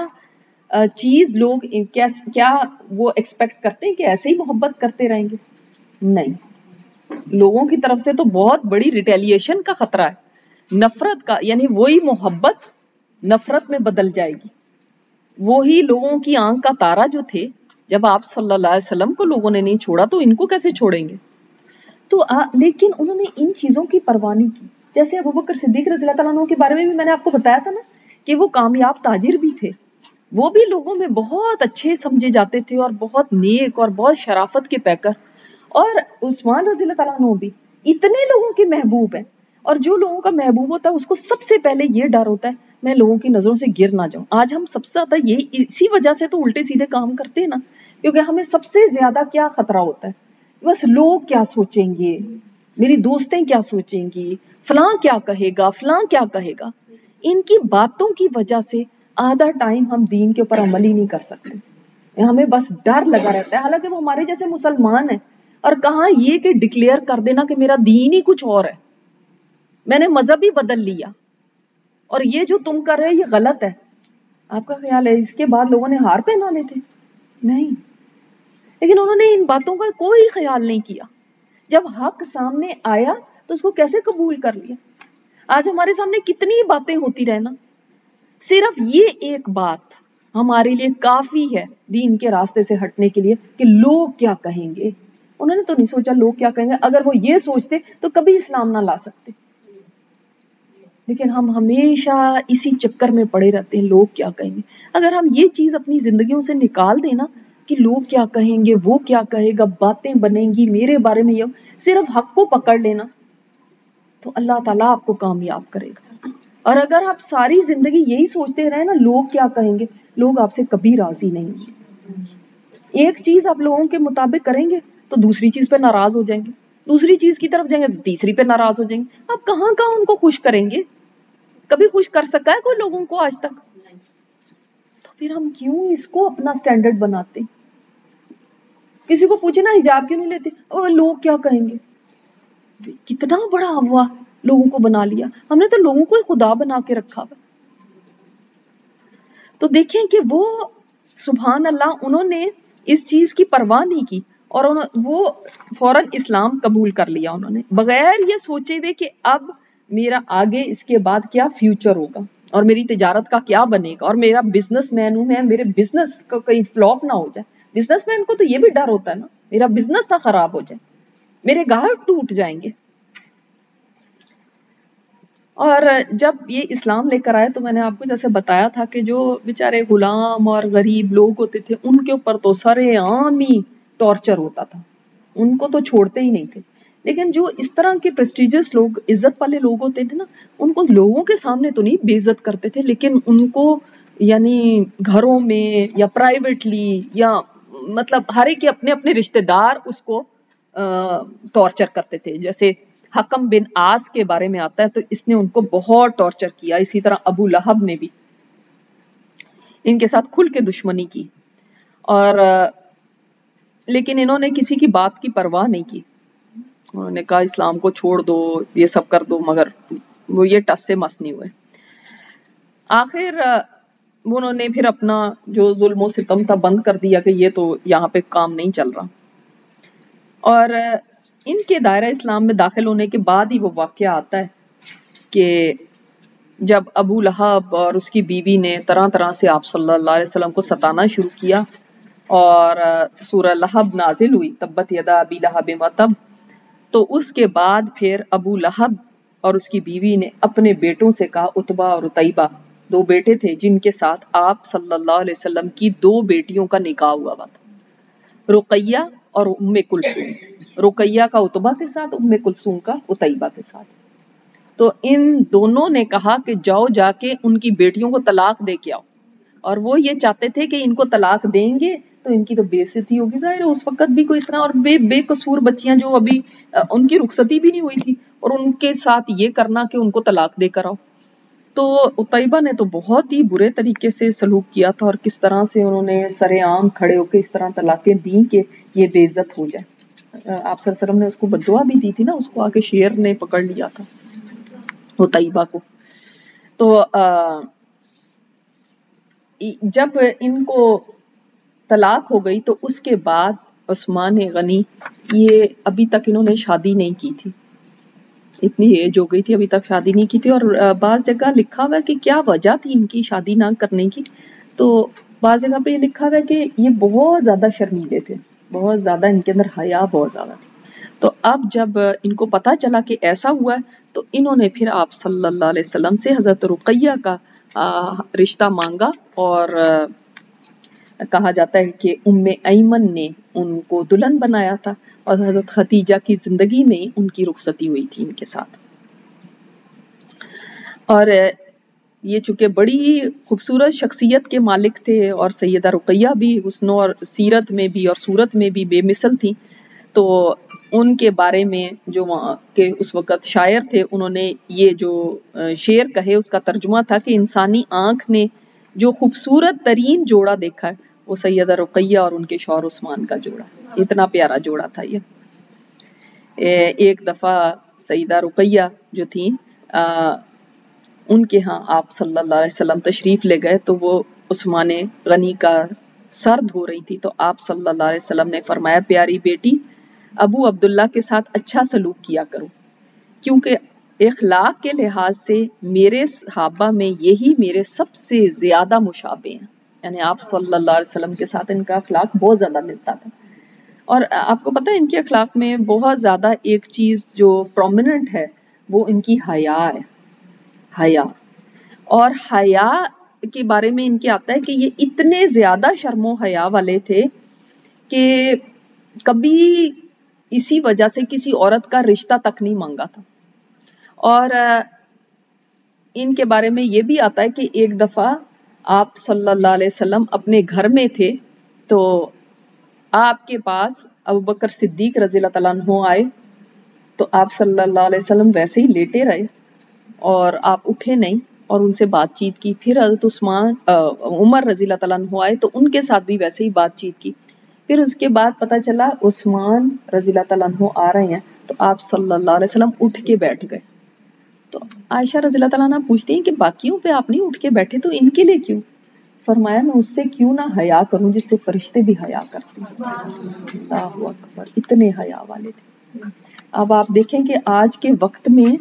چیز لوگ کیا وہ ایکسپیکٹ کرتے ہیں کہ ایسے ہی محبت کرتے رہیں گے؟ نہیں، لوگوں کی طرف سے تو بہت بڑی ریٹیلیشن کا خطرہ ہے، نفرت کا، یعنی وہی محبت نفرت میں بدل جائے گی۔ وہی لوگوں کی آنکھ کا تارا جو تھے، جب آپ صلی اللہ علیہ وسلم کو لوگوں نے نہیں چھوڑا تو ان کو کیسے چھوڑیں گے؟ تو لیکن انہوں نے ان چیزوں کی پرواہ نہیں کی۔ جیسے ابوبکر صدیق رضی اللہ تعالیٰ عنہ کے بارے میں بھی میں نے آپ کو بتایا تھا نا کہ وہ کامیاب تاجر بھی تھے، وہ بھی لوگوں میں بہت اچھے سمجھے جاتے تھے اور بہت نیک اور بہت شرافت کے پیکر۔ اور عثمان رضی اللہ تعالیٰ عنہ بھی اتنے لوگوں کے محبوب ہیں، اور جو لوگوں کا محبوب ہوتا ہے اس کو سب سے پہلے یہ ڈر ہوتا ہے میں لوگوں کی نظروں سے گر نہ جاؤں۔ آج ہم سب سے زیادہ یہ اسی وجہ سے تو الٹے سیدھے کام کرتے ہیں نا، کیونکہ ہمیں سب سے زیادہ کیا خطرہ ہوتا ہے، بس لوگ کیا سوچیں گے، میری دوستیں کیا سوچیں گی، فلاں کیا کہے گا، فلاں کیا کہے گا۔ ان کی باتوں کی وجہ سے آدھا ٹائم ہم دین کے اوپر عمل ہی نہیں کر سکتے، ہمیں بس ڈر لگا رہتا ہے، حالانکہ وہ ہمارے جیسے مسلمان ہیں۔ اور کہاں یہ کہ ڈکلیئر کر دینا کہ میرا دین ہی کچھ اور ہے، میں نے مذہب ہی بدل لیا، اور یہ جو تم کر رہے یہ غلط ہے۔ آپ کا خیال ہے اس کے بعد لوگوں نے ہار پہنانے تھے؟ نہیں، لیکن انہوں نے ان باتوں کا کوئی خیال نہیں کیا۔ جب حق سامنے آیا تو اس کو کیسے قبول کر لیا؟ آج ہمارے سامنے کتنی باتیں ہوتی رہنا، صرف یہ ایک بات ہمارے لیے کافی ہے دین کے راستے سے ہٹنے کے لیے کہ لوگ کیا کہیں گے۔ انہوں نے تو نہیں سوچا لوگ کیا کہیں گے، اگر وہ یہ سوچتے تو کبھی اسلام نہ لا سکتے۔ لیکن ہم ہمیشہ اسی چکر میں پڑے رہتے ہیں لوگ کیا کہیں گے۔ اگر ہم یہ چیز اپنی زندگیوں سے نکال دیں نا کہ لوگ کیا کہیں گے، وہ کیا کہے گا، باتیں بنیں گی میرے بارے میں، یہ صرف حق کو پکڑ لینا تو اللہ تعالیٰ آپ کو کامیاب کرے گا۔ اور اگر آپ ساری زندگی یہی سوچتے رہے نا لوگ کیا کہیں گے، لوگ آپ سے کبھی راضی نہیں ہیں۔ ایک چیز آپ لوگوں کے مطابق کریں گے تو دوسری چیز پہ ناراض ہو جائیں گے، دوسری چیز کی طرف جائیں گے تو تیسری پہ ناراض ہو جائیں گے۔ آپ کہاں کہاں ان کو خوش کریں گے؟ کبھی خوش کر سکا ہے کوئی لوگوں کو آج تک؟ تو پھر ہم کیوں اس کو اپنا سٹینڈرڈ بناتے؟ کسی کو پوچھے نا حجاب کیوں نہیں لیتے، لوگ کیا کہیں گے۔ کتنا بڑا ہوا لوگوں کو بنا لیا ہم نے، تو لوگوں کو خدا بنا کے رکھا ہوا۔ تو دیکھیں کہ وہ سبحان اللہ انہوں نے اس چیز کی پرواہ نہیں کی، اور وہ فوراً اسلام قبول کر لیا انہوں نے، بغیر یہ سوچے ہوئے کہ اب میرا آگے اس کے بعد کیا فیوچر ہوگا اور میری تجارت کا کیا بنے گا، اور میرا بزنس مین ہوں میں، میرے بزنس کا کہیں فلاپ نہ ہو جائے۔ بزنس مین کو تو یہ بھی ڈر ہوتا ہے نا میرا بزنس نہ خراب ہو جائے، میرے گاہک ٹوٹ جائیں گے۔ اور جب یہ اسلام لے کر آئے تو میں نے آپ کو جیسے بتایا تھا کہ جو بیچارے غلام اور غریب لوگ ہوتے تھے ان کے اوپر تو سرے عام ہی ٹارچر ہوتا تھا، ان کو تو چھوڑتے ہی نہیں تھے۔ لیکن جو اس طرح کے پریسٹیجس لوگ، عزت والے لوگ ہوتے تھے نا، ان کو لوگوں کے سامنے تو نہیں بے عزت کرتے تھے، لیکن ان کو یعنی گھروں میں یا پرائیویٹلی یا مطلب ہر ایک کے اپنے اپنے رشتے دار اس کو ٹارچر کرتے تھے۔ جیسے حکم بن عاص کے بارے میں آتا ہے تو اس نے ان کو بہت ٹارچر کیا، اسی طرح ابو لہب نے بھی ان کے ساتھ کھل کے دشمنی کی، اور لیکن انہوں نے کسی کی بات کی پرواہ نہیں کی، انہوں نے کہا اسلام کو چھوڑ دو، یہ سب کر دو، مگر وہ یہ ٹس سے مس نہیں ہوئے۔ آخر انہوں نے پھر اپنا جو ظلم و ستم تھا بند کر دیا کہ یہ تو یہاں پہ کام نہیں چل رہا، اور ان کے دائرہ اسلام میں داخل ہونے کے بعد ہی وہ واقعہ آتا ہے کہ جب ابو لہب اور اس کی بیوی نے طرح طرح سے آپ صلی اللہ علیہ وسلم کو ستانا شروع کیا، اور سورہ لہب نازل ہوئی، تبت یدا ابی لہب وتب، تو اس کے بعد پھر ابو لہب اور اس کی بیوی نے اپنے بیٹوں سے کہا، عتبہ اور عتیبہ دو بیٹے تھے جن کے ساتھ آپ صلی اللہ علیہ وسلم کی دو بیٹیوں کا نکاح ہوا تھا، رقیہ اور ام کلثوم، رقیہ کا عتبہ کے ساتھ، ام کلثوم کا عتیبہ کے ساتھ۔ تو ان دونوں نے کہا کہ جاؤ جا کے ان کی بیٹیوں کو طلاق دے کے آؤ، اور وہ یہ چاہتے تھے کہ ان کو طلاق دیں گے تو ان کی تو بے عزتی ہوگی، ظاہر ہے اس وقت بھی کوئی اس طرح، اور بے قصور بچیاں جو ابھی ان کی رخصتی بھی نہیں ہوئی تھی، اور ان کے ساتھ یہ کرنا کہ ان کو طلاق دے کر آؤ۔ تو عتیبہ نے تو بہت ہی برے طریقے سے سلوک کیا تھا، اور کس طرح سے انہوں نے سر عام کھڑے ہو کے اس طرح طلاقیں دیں کہ یہ بے عزت ہو جائے۔ آپ صلی اللہ علیہ وسلم نے اس کو بددعا بھی دی تھی نا، اس کو آ کے شیر نے پکڑ لیا تھا عتیبہ کو۔ تو جب ان کو طلاق ہو گئی تو اس کے بعد عثمان غنی، یہ ابھی تک انہوں نے شادی نہیں کی تھی، اتنی ایج ہو گئی تھی ابھی تک شادی نہیں کی تھی، اور بعض جگہ لکھا ہوا ہے کہ کیا وجہ تھی ان کی شادی نہ کرنے کی، تو بعض جگہ پہ یہ لکھا ہوا ہے کہ یہ بہت زیادہ شرمیلے تھے، بہت زیادہ ان کے اندر حیا بہت زیادہ تھی۔ تو اب جب ان کو پتا چلا کہ ایسا ہوا ہے تو انہوں نے پھر آپ صلی اللہ علیہ وسلم سے حضرت رقیہ کا رشتہ مانگا، اور کہا جاتا ہے کہ ام ایمن نے ان کو دلہن بنایا تھا، اور حضرت خدیجہ کی زندگی میں ان کی رخصتی ہوئی تھی ان کے ساتھ۔ اور یہ چونکہ بڑی خوبصورت شخصیت کے مالک تھے، اور سیدہ رقیہ بھی حسن اور سیرت میں بھی اور صورت میں بھی بے مثل تھی، تو ان کے بارے میں جو وہاں کے اس وقت شاعر تھے انہوں نے یہ جو شعر کہے اس کا ترجمہ تھا کہ انسانی آنکھ نے جو خوبصورت ترین جوڑا دیکھا ہے وہ سیدہ رقیہ اور ان کے شوہر عثمان کا جوڑا، اتنا پیارا جوڑا تھا یہ۔ ایک دفعہ سیدہ رقیہ جو تھیں ان کے ہاں آپ صلی اللہ علیہ وسلم تشریف لے گئے، تو وہ عثمان غنی کا سر دھو رہی تھی، تو آپ صلی اللہ علیہ وسلم نے فرمایا پیاری بیٹی ابو عبداللہ کے ساتھ اچھا سلوک کیا کرو، کیونکہ اخلاق کے لحاظ سے میرے صحابہ میں یہی میرے سب سے زیادہ مشابہ ہیں، یعنی آپ صلی اللہ علیہ وسلم کے ساتھ ان کا اخلاق بہت زیادہ ملتا تھا۔ اور آپ کو پتہ ہے ان کے اخلاق میں بہت زیادہ ایک چیز جو پرومیننٹ ہے وہ ان کی حیا ہے، حیا۔ اور حیا کے بارے میں ان کے آتا ہے کہ یہ اتنے زیادہ شرم و حیا والے تھے کہ کبھی اسی وجہ سے کسی عورت کا رشتہ تک نہیں مانگا تھا۔ اور ان کے بارے میں یہ بھی آتا ہے کہ ایک دفعہ آپ صلی اللہ علیہ وسلم اپنے گھر میں تھے، تو آپ کے پاس ابوبکر صدیق رضی اللہ تعالیٰ عنہ آئے، تو آپ صلی اللہ علیہ وسلم ویسے ہی لیٹے رہے اور آپ اٹھے نہیں اور ان سے بات چیت کی۔ پھر حضرت عمر رضی اللہ تعالیٰ عنہ آئے تو ان کے ساتھ بھی ویسے ہی بات چیت کی۔ پھر اس کے بعد پتہ چلا عثمان رضی اللہ تعالیٰ عنہ آ رہے ہیں، تو آپ صلی اللہ علیہ وسلم اٹھ کے بیٹھ گئے۔ تو عائشہ رضی اللہ تعالیٰ عنہ پوچھتی ہیں کہ باقیوں پہ آپ نہیں اٹھ کے بیٹھے تو ان کے لیے کیوں؟ فرمایا میں اس سے کیوں نہ حیا کروں جس سے فرشتے بھی حیا کرتے ہیں۔ اللہ اکبر، اتنے حیا والے تھے۔ اب آپ دیکھیں کہ آج کے وقت میں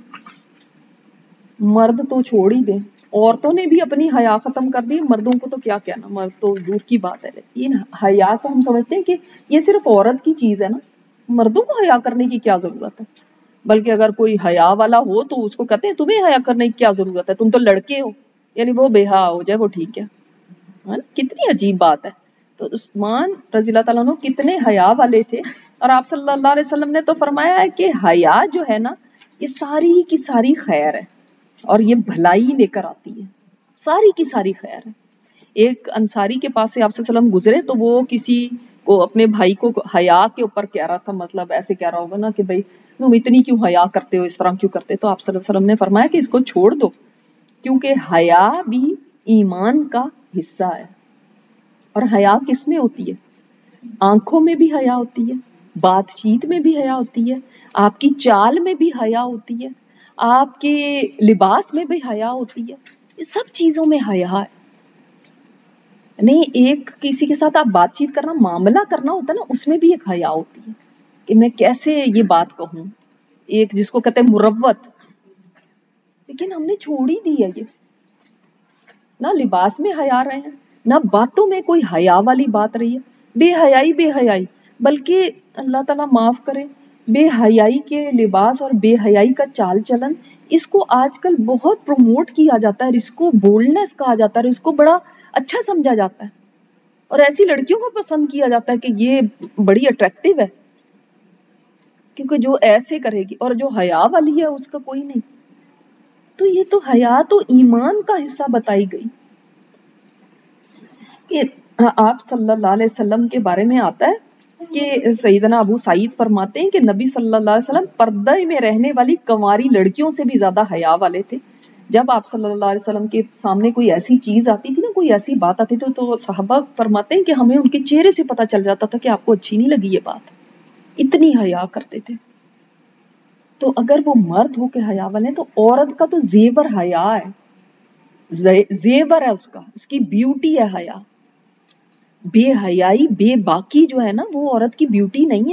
مرد تو چھوڑ ہی دیں، عورتوں نے بھی اپنی حیا ختم کر دی، مردوں کو تو کیا کہنا، مرد تو دور کی بات ہے۔ لیکن حیا کو ہم سمجھتے ہیں کہ یہ صرف عورت کی چیز ہے نا، مردوں کو حیا کرنے کی کیا ضرورت ہے؟ بلکہ اگر کوئی حیا والا ہو تو اس کو کہتے ہیں تمہیں حیا کرنے کی کیا ضرورت ہے، تم تو لڑکے ہو، یعنی وہ بے حیا ہو جائے وہ ٹھیک ہے۔ کتنی عجیب بات ہے۔ تو عثمان رضی اللہ تعالیٰ عنہ کتنے حیا والے تھے، اور آپ صلی اللہ علیہ وسلم نے تو فرمایا ہے کہ حیا جو ہے نا یہ ساری کی ساری خیر ہے اور یہ بھلائی لے کر آتی ہے، ساری کی ساری خیر ہے۔ ایک انصاری کے پاس سے آپ صلی اللہ علیہ وسلم گزرے تو وہ کسی کو اپنے بھائی کو حیا کے اوپر کہہ رہا تھا، مطلب ایسے کہہ رہا ہوگا نا کہ بھائی تم اتنی کیوں حیا کرتے ہو، اس طرح کیوں کرتے، تو آپ صلی اللہ علیہ وسلم نے فرمایا کہ اس کو چھوڑ دو، کیونکہ حیا بھی ایمان کا حصہ ہے۔ اور حیا کس میں ہوتی ہے؟ آنکھوں میں بھی حیا ہوتی ہے، بات چیت میں بھی حیا ہوتی ہے، آپ کی چال میں بھی حیا ہوتی ہے، آپ کے لباس میں بھی حیا ہوتی ہے، یہ سب چیزوں میں حیا ہے۔ نہیں ایک کسی کے ساتھ آپ بات چیت کرنا، معاملہ کرنا ہوتا ہے نا، اس میں بھی ایک حیا ہوتی ہے کہ میں کیسے یہ بات کہوں، ایک جس کو کہتے ہیں مروت۔ لیکن ہم نے چھوڑ ہی دی ہے یہ، نہ لباس میں حیا رہے ہیں، نہ باتوں میں کوئی حیا والی بات رہی ہے، بے حیائی بے حیائی، بلکہ اللہ تعالیٰ معاف کرے بے حیائی کے لباس اور بے حیائی کا چال چلن، اس کو آج کل بہت پروموٹ کیا جاتا ہے، اس کو بولڈنس کہا جاتا ہے، اس کو بڑا اچھا سمجھا جاتا ہے، اور ایسی لڑکیوں کو پسند کیا جاتا ہے کہ یہ بڑی اٹریکٹیو ہے، کیونکہ جو ایسے کرے گی، اور جو حیا والی ہے اس کا کوئی نہیں۔ تو یہ تو حیا تو ایمان کا حصہ بتائی گئی. آپ صلی اللہ علیہ وسلم کے بارے میں آتا ہے کہ سیدنا ابو سعید فرماتے ہیں کہ نبی صلی اللہ علیہ وسلم پردہ میں رہنے والی کنواری لڑکیوں سے بھی زیادہ حیا والے تھے. جب آپ صلی اللہ علیہ وسلم کے سامنے کوئی ایسی چیز آتی تھی نا، کوئی ایسی بات آتی تھی، تو صحابہ فرماتے ہیں کہ ہمیں ان کے چہرے سے پتہ چل جاتا تھا کہ آپ کو اچھی نہیں لگی یہ بات. اتنی حیا کرتے تھے. تو اگر وہ مرد ہو کے حیا والے ہیں تو عورت کا تو زیور حیا ہے، زیور ہے اس کی بیوٹی ہے حیا. بے حیائی، بے باکی جو ہے نا، وہ عورت کی بیوٹی نہیں ہے.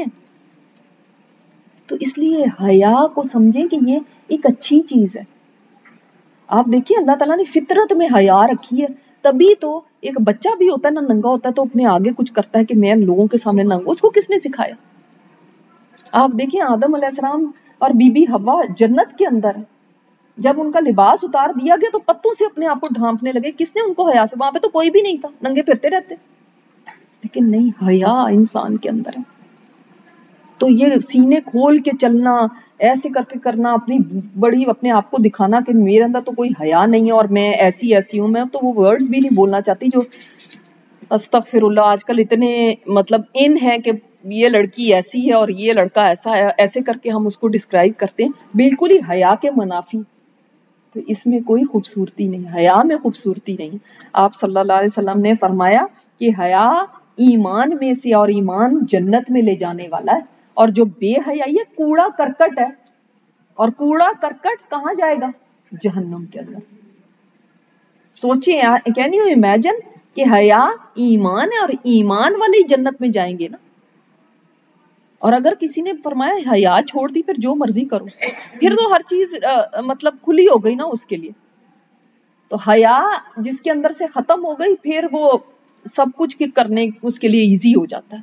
تو اس لیے حیا کو سمجھیں کہ یہ ایک اچھی چیز ہے. آپ دیکھیں اللہ تعالیٰ نے فطرت میں حیا رکھی ہے، تبھی تو ایک بچہ بھی ہوتا ہے نا، ننگا ہوتا ہے تو اپنے آگے کچھ کرتا ہے کہ میں لوگوں کے سامنے ننگا. اس کو کس نے سکھایا؟ آپ دیکھیں آدم علیہ السلام اور بی بی حوا جنت کے اندر ہے، جب ان کا لباس اتار دیا گیا تو پتوں سے اپنے آپ کو ڈھانپنے لگے. کس نے ان کو حیا سے؟ وہاں پہ تو کوئی بھی نہیں تھا، ننگے پھرتے رہتے. لیکن نہیں، حیا انسان کے اندر ہے. تو یہ سینے کھول کے چلنا، ایسے کر کے کرنا، اپنی بڑی اپنے آپ کو دکھانا کہ میرے اندر تو کوئی حیا نہیں ہے اور میں ایسی ہوں. میں تو وہ ورڈز بھی نہیں بولنا چاہتی جو استغفر اللہ آج کل اتنے مطلب ان ہے کہ یہ لڑکی ایسی ہے اور یہ لڑکا ایسا ہے، ایسے کر کے ہم اس کو ڈسکرائب کرتے ہیں، بالکل ہی حیا کے منافی. تو اس میں کوئی خوبصورتی نہیں، حیا میں خوبصورتی نہیں. آپ صلی اللہ علیہ وسلم نے فرمایا کہ حیا ایمان میں سے، اور ایمان جنت میں لے جانے والا ہے، اور جو بے حیائی ہے کوڑا کرکٹ ہے، اور کوڑا کرکٹ کہاں جائے گا؟ جہنم کے اندر. سوچیں، کین یو امیجن کہ حیا ایمان ہے اور ایمان والے ہی جنت میں جائیں گے نا. اور اگر کسی نے فرمایا حیا چھوڑ دی، پھر جو مرضی کرو، پھر تو ہر چیز مطلب کھلی ہو گئی نا اس کے لیے. تو حیا جس کے اندر سے ختم ہو گئی، پھر وہ سب کچھ کرنے اس کے لیے ایزی ہو جاتا ہے.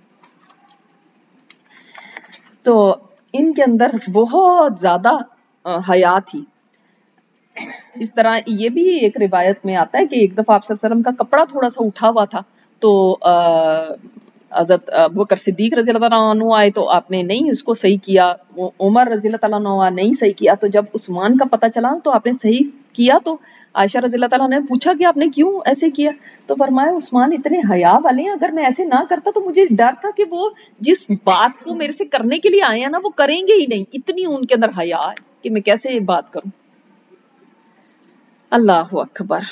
تو ان کے اندر بہت زیادہ حیا تھی. اس طرح یہ بھی ایک روایت میں آتا ہے کہ ایک دفعہ آپ صلی اللہ علیہ وسلم کا کپڑا تھوڑا سا اٹھا ہوا تھا، تو حضرت ابوبکر صدیق رضی اللہ عنہ آئے تو آپ نے نہیں اس کو صحیح کیا، عمر رضی اللہ تعالیٰ عنہ نہیں صحیح کیا. تو جب عثمان کا پتہ چلا تو آپ نے صحیح کیا. تو عائشہ رضی اللہ تعالیٰ نے پوچھا کہ آپ نے کیوں ایسے کیا؟ تو فرمایا عثمان اتنے حیا والے ہیں، اگر میں ایسے نہ کرتا تو مجھے ڈر تھا کہ وہ جس بات کو میرے سے کرنے کے لیے آئے ہیں نا وہ کریں گے ہی نہیں. اتنی ان کے اندر حیا ہے کہ میں کیسے بات کروں. اللہ اکبر.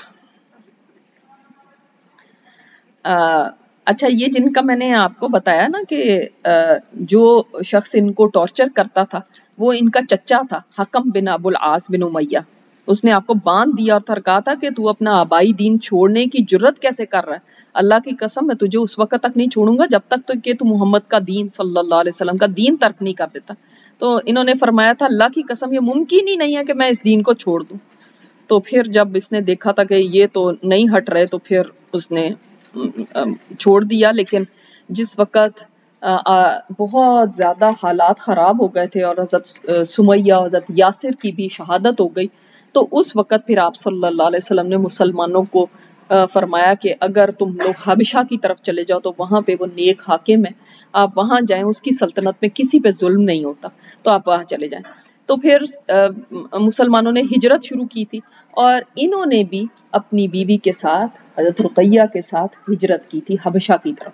اچھا، یہ جن کا میں نے آپ کو بتایا نا کہ جو شخص ان کو ٹارچر کرتا تھا وہ ان کا چچا تھا، حکم بن ابو العاص بن امیہ. اس نے آپ کو باندھ دیا اور کہا تھا کہ تو اپنا آبائی دین چھوڑنے کی جرت کیسے کر رہا ہے؟ اللہ کی قسم میں تجھے اس وقت تک نہیں چھوڑوں گا جب تک کہ تو محمد کا دین صلی اللہ علیہ وسلم کا دین ترک نہیں کر دیتا. تو انہوں نے فرمایا تھا اللہ کی قسم یہ ممکن ہی نہیں ہے کہ میں اس دین کو چھوڑ دوں. تو پھر جب اس نے دیکھا تھا کہ یہ تو نہیں ہٹ رہے تو پھر اس نے چھوڑ دیا. لیکن جس وقت بہت زیادہ حالات خراب ہو گئے تھے اور حضرت سمیہ حضرت یاسر کی بھی شہادت ہو گئی، تو اس وقت پھر آپ صلی اللہ علیہ وسلم نے مسلمانوں کو فرمایا کہ اگر تم لوگ حبشہ کی طرف چلے جاؤ تو وہاں پہ وہ نیک حاکم ہے، آپ وہاں جائیں، اس کی سلطنت میں کسی پہ ظلم نہیں ہوتا، تو آپ وہاں چلے جائیں. تو پھر مسلمانوں نے ہجرت شروع کی تھی، اور انہوں نے بھی اپنی بیوی کے ساتھ حضرت رقیہ کے ساتھ ہجرت کی تھی حبشہ کی طرف.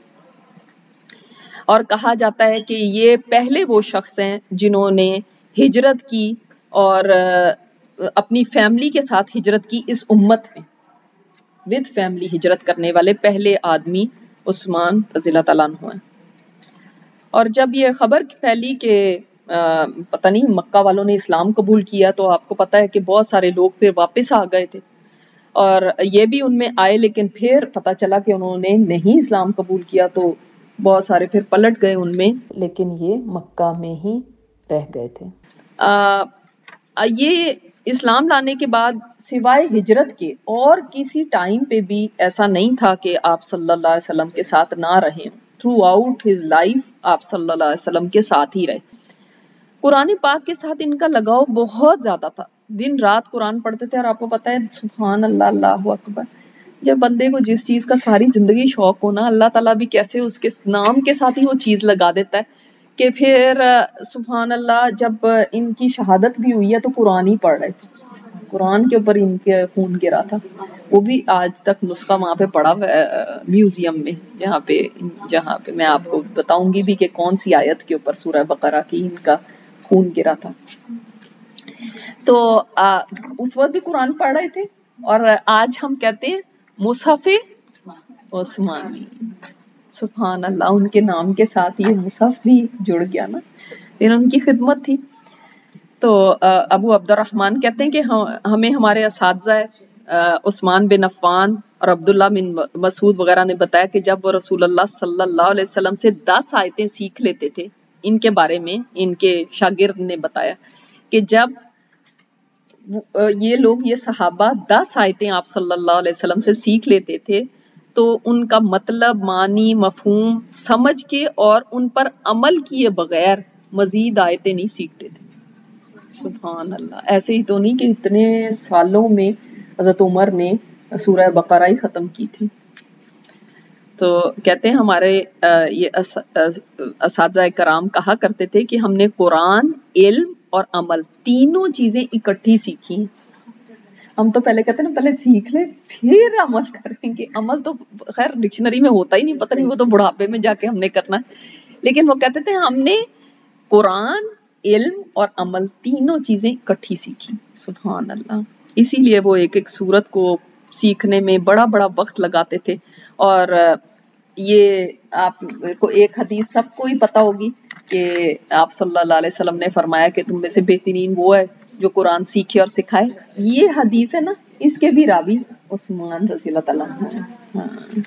اور کہا جاتا ہے کہ یہ پہلے وہ شخص ہیں جنہوں نے ہجرت کی اور اپنی فیملی کے ساتھ ہجرت کی اس امت میں. ود فیملی ہجرت کرنے والے پہلے آدمی عثمان رضی اللہ تعالیٰ عنہ ہیں. اور جب یہ خبر پھیلی کہ پتہ نہیں مکہ والوں نے اسلام قبول کیا، تو آپ کو پتہ ہے کہ بہت سارے لوگ پھر واپس آ گئے تھے، اور یہ بھی ان میں آئے، لیکن پھر پتہ چلا کہ انہوں نے نہیں اسلام قبول کیا، تو بہت سارے پھر پلٹ گئے ان میں، لیکن یہ مکہ میں ہی رہ گئے تھے. یہ اسلام لانے کے بعد سوائے ہجرت کے اور کسی ٹائم پہ بھی ایسا نہیں تھا کہ آپ صلی اللہ علیہ وسلم کے ساتھ نہ رہے. تھرو آؤٹ ہز لائف آپ صلی اللہ علیہ وسلم کے ساتھ ہی رہے. قرآن پاک کے ساتھ ان کا لگاؤ بہت زیادہ تھا، دن رات قرآن پڑھتے تھے. اور آپ کو پتہ ہے سبحان اللہ، اللہ اکبر، جب بندے کو جس چیز کا ساری زندگی شوق ہونا، اللہ تعالیٰ بھی کیسے اس کے نام کے ساتھ ہی وہ چیز لگا دیتا ہے کہ پھر سبحان اللہ جب ان کی شہادت بھی ہوئی ہے تو قرآن ہی پڑھ رہے تھے. قرآن کے اوپر ان کے خون گرا تھا. وہ بھی آج تک نسخہ وہاں پہ پڑا ہوا ہے میوزیم میں، جہاں پہ میں آپ کو بتاؤں گی بھی کہ کون سی آیت کے اوپر سورہ بقرہ کی ان کا خون گرا تھا. تو اس وقت بھی قرآن پڑھ رہے تھے، اور آج ہم کہتے ہیں مصحف عثمانی. سبحان اللہ، ان کے نام کے ساتھ یہ مصحف بھی جڑ گیا نا، پھر ان کی خدمت تھی. تو ابو عبد الرحمن کہتے ہیں کہ ہمیں ہمارے اساتذہ عثمان بن عفان اور عبداللہ بن مسعود وغیرہ نے بتایا کہ جب وہ رسول اللہ صلی اللہ علیہ وسلم سے 10 آیتیں سیکھ لیتے تھے، ان کے بارے میں ان کے شاگرد نے بتایا کہ جب یہ صحابہ 10 آیتیں آپ صلی اللہ علیہ وسلم سے سیکھ لیتے تھے تو ان کا مطلب، معنی، مفہوم سمجھ کے اور ان پر عمل کیے بغیر مزید آیتیں نہیں سیکھتے تھے. سبحان اللہ. ایسے ہی تو نہیں کہ اتنے سالوں میں حضرت عمر نے سورہ بقرہ ہی ختم کی تھی. تو کہتے ہیں ہمارے یہ اساتذہ کرام کہا کرتے تھے کہ ہم نے قرآن، علم اور عمل تینوں چیزیں اکٹھی سیکھی. ہم تو پہلے کہتے ہیں نا، پہلے سیکھ لیں پھر عمل کریں گے. عمل تو خیر ڈکشنری میں ہوتا ہی نہیں، پتہ نہیں وہ تو بڑھاپے میں جا کے ہم نے کرنا ہے. لیکن وہ کہتے تھے ہم نے قرآن، علم اور عمل تینوں چیزیں اکٹھی سیکھی. سبحان اللہ. اسی لیے وہ ایک سورت کو سیکھنے میں بڑا وقت لگاتے تھے. اور یہ آپ کو ایک حدیث سب کو ہی پتہ ہوگی کہ آپ صلی اللہ علیہ وسلم نے فرمایا کہ تم میں سے بہترین وہ ہے جو قرآن سیکھے اور سکھائے. یہ حدیث ہے نا، اس کے بھی راوی عثمان رضی اللہ تعالیٰ عنہ.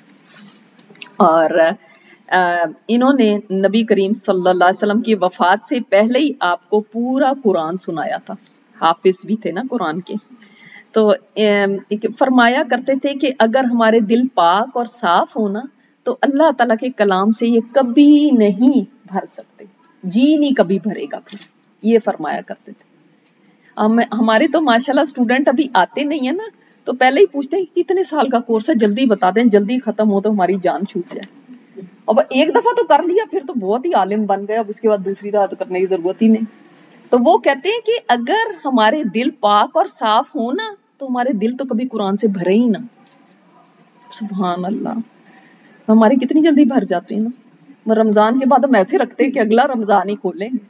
اور انہوں نے نبی کریم صلی اللہ علیہ وسلم کی وفات سے پہلے ہی آپ کو پورا قرآن سنایا تھا. حافظ بھی تھے نا قرآن کے. تو فرمایا کرتے تھے کہ اگر ہمارے دل پاک اور صاف ہونا تو اللہ تعالیٰ کے کلام سے یہ کبھی نہیں بھر سکتے، جی نہیں کبھی بھرے گا. پھر یہ فرمایا کرتے تھے. ہمارے تو ماشاءاللہ اسٹوڈنٹ ابھی آتے نہیں ہیں نا، تو پہلے ہی پوچھتے ہیں کہ کتنے سال کا کورس ہے، جلدی بتا دیں، جلدی ختم ہو تو ہماری جان چھوٹ جائے. اب ایک دفعہ تو کر لیا پھر تو بہت ہی عالم بن گیا، اب اس کے بعد دوسری دفعہ تو کرنے کی ضرورت ہی نہیں. تو وہ کہتے ہیں کہ اگر ہمارے دل پاک اور صاف ہو نا تو ہمارے دل تو کبھی قرآن سے بھرے ہی نہ. سبحان اللہ. ہمارے کتنی جلدی بھر جاتے ہیں نا. رمضان کے بعد ہم ایسے رکھتے ہیں کہ اگلا رمضان ہی کھولیں گے.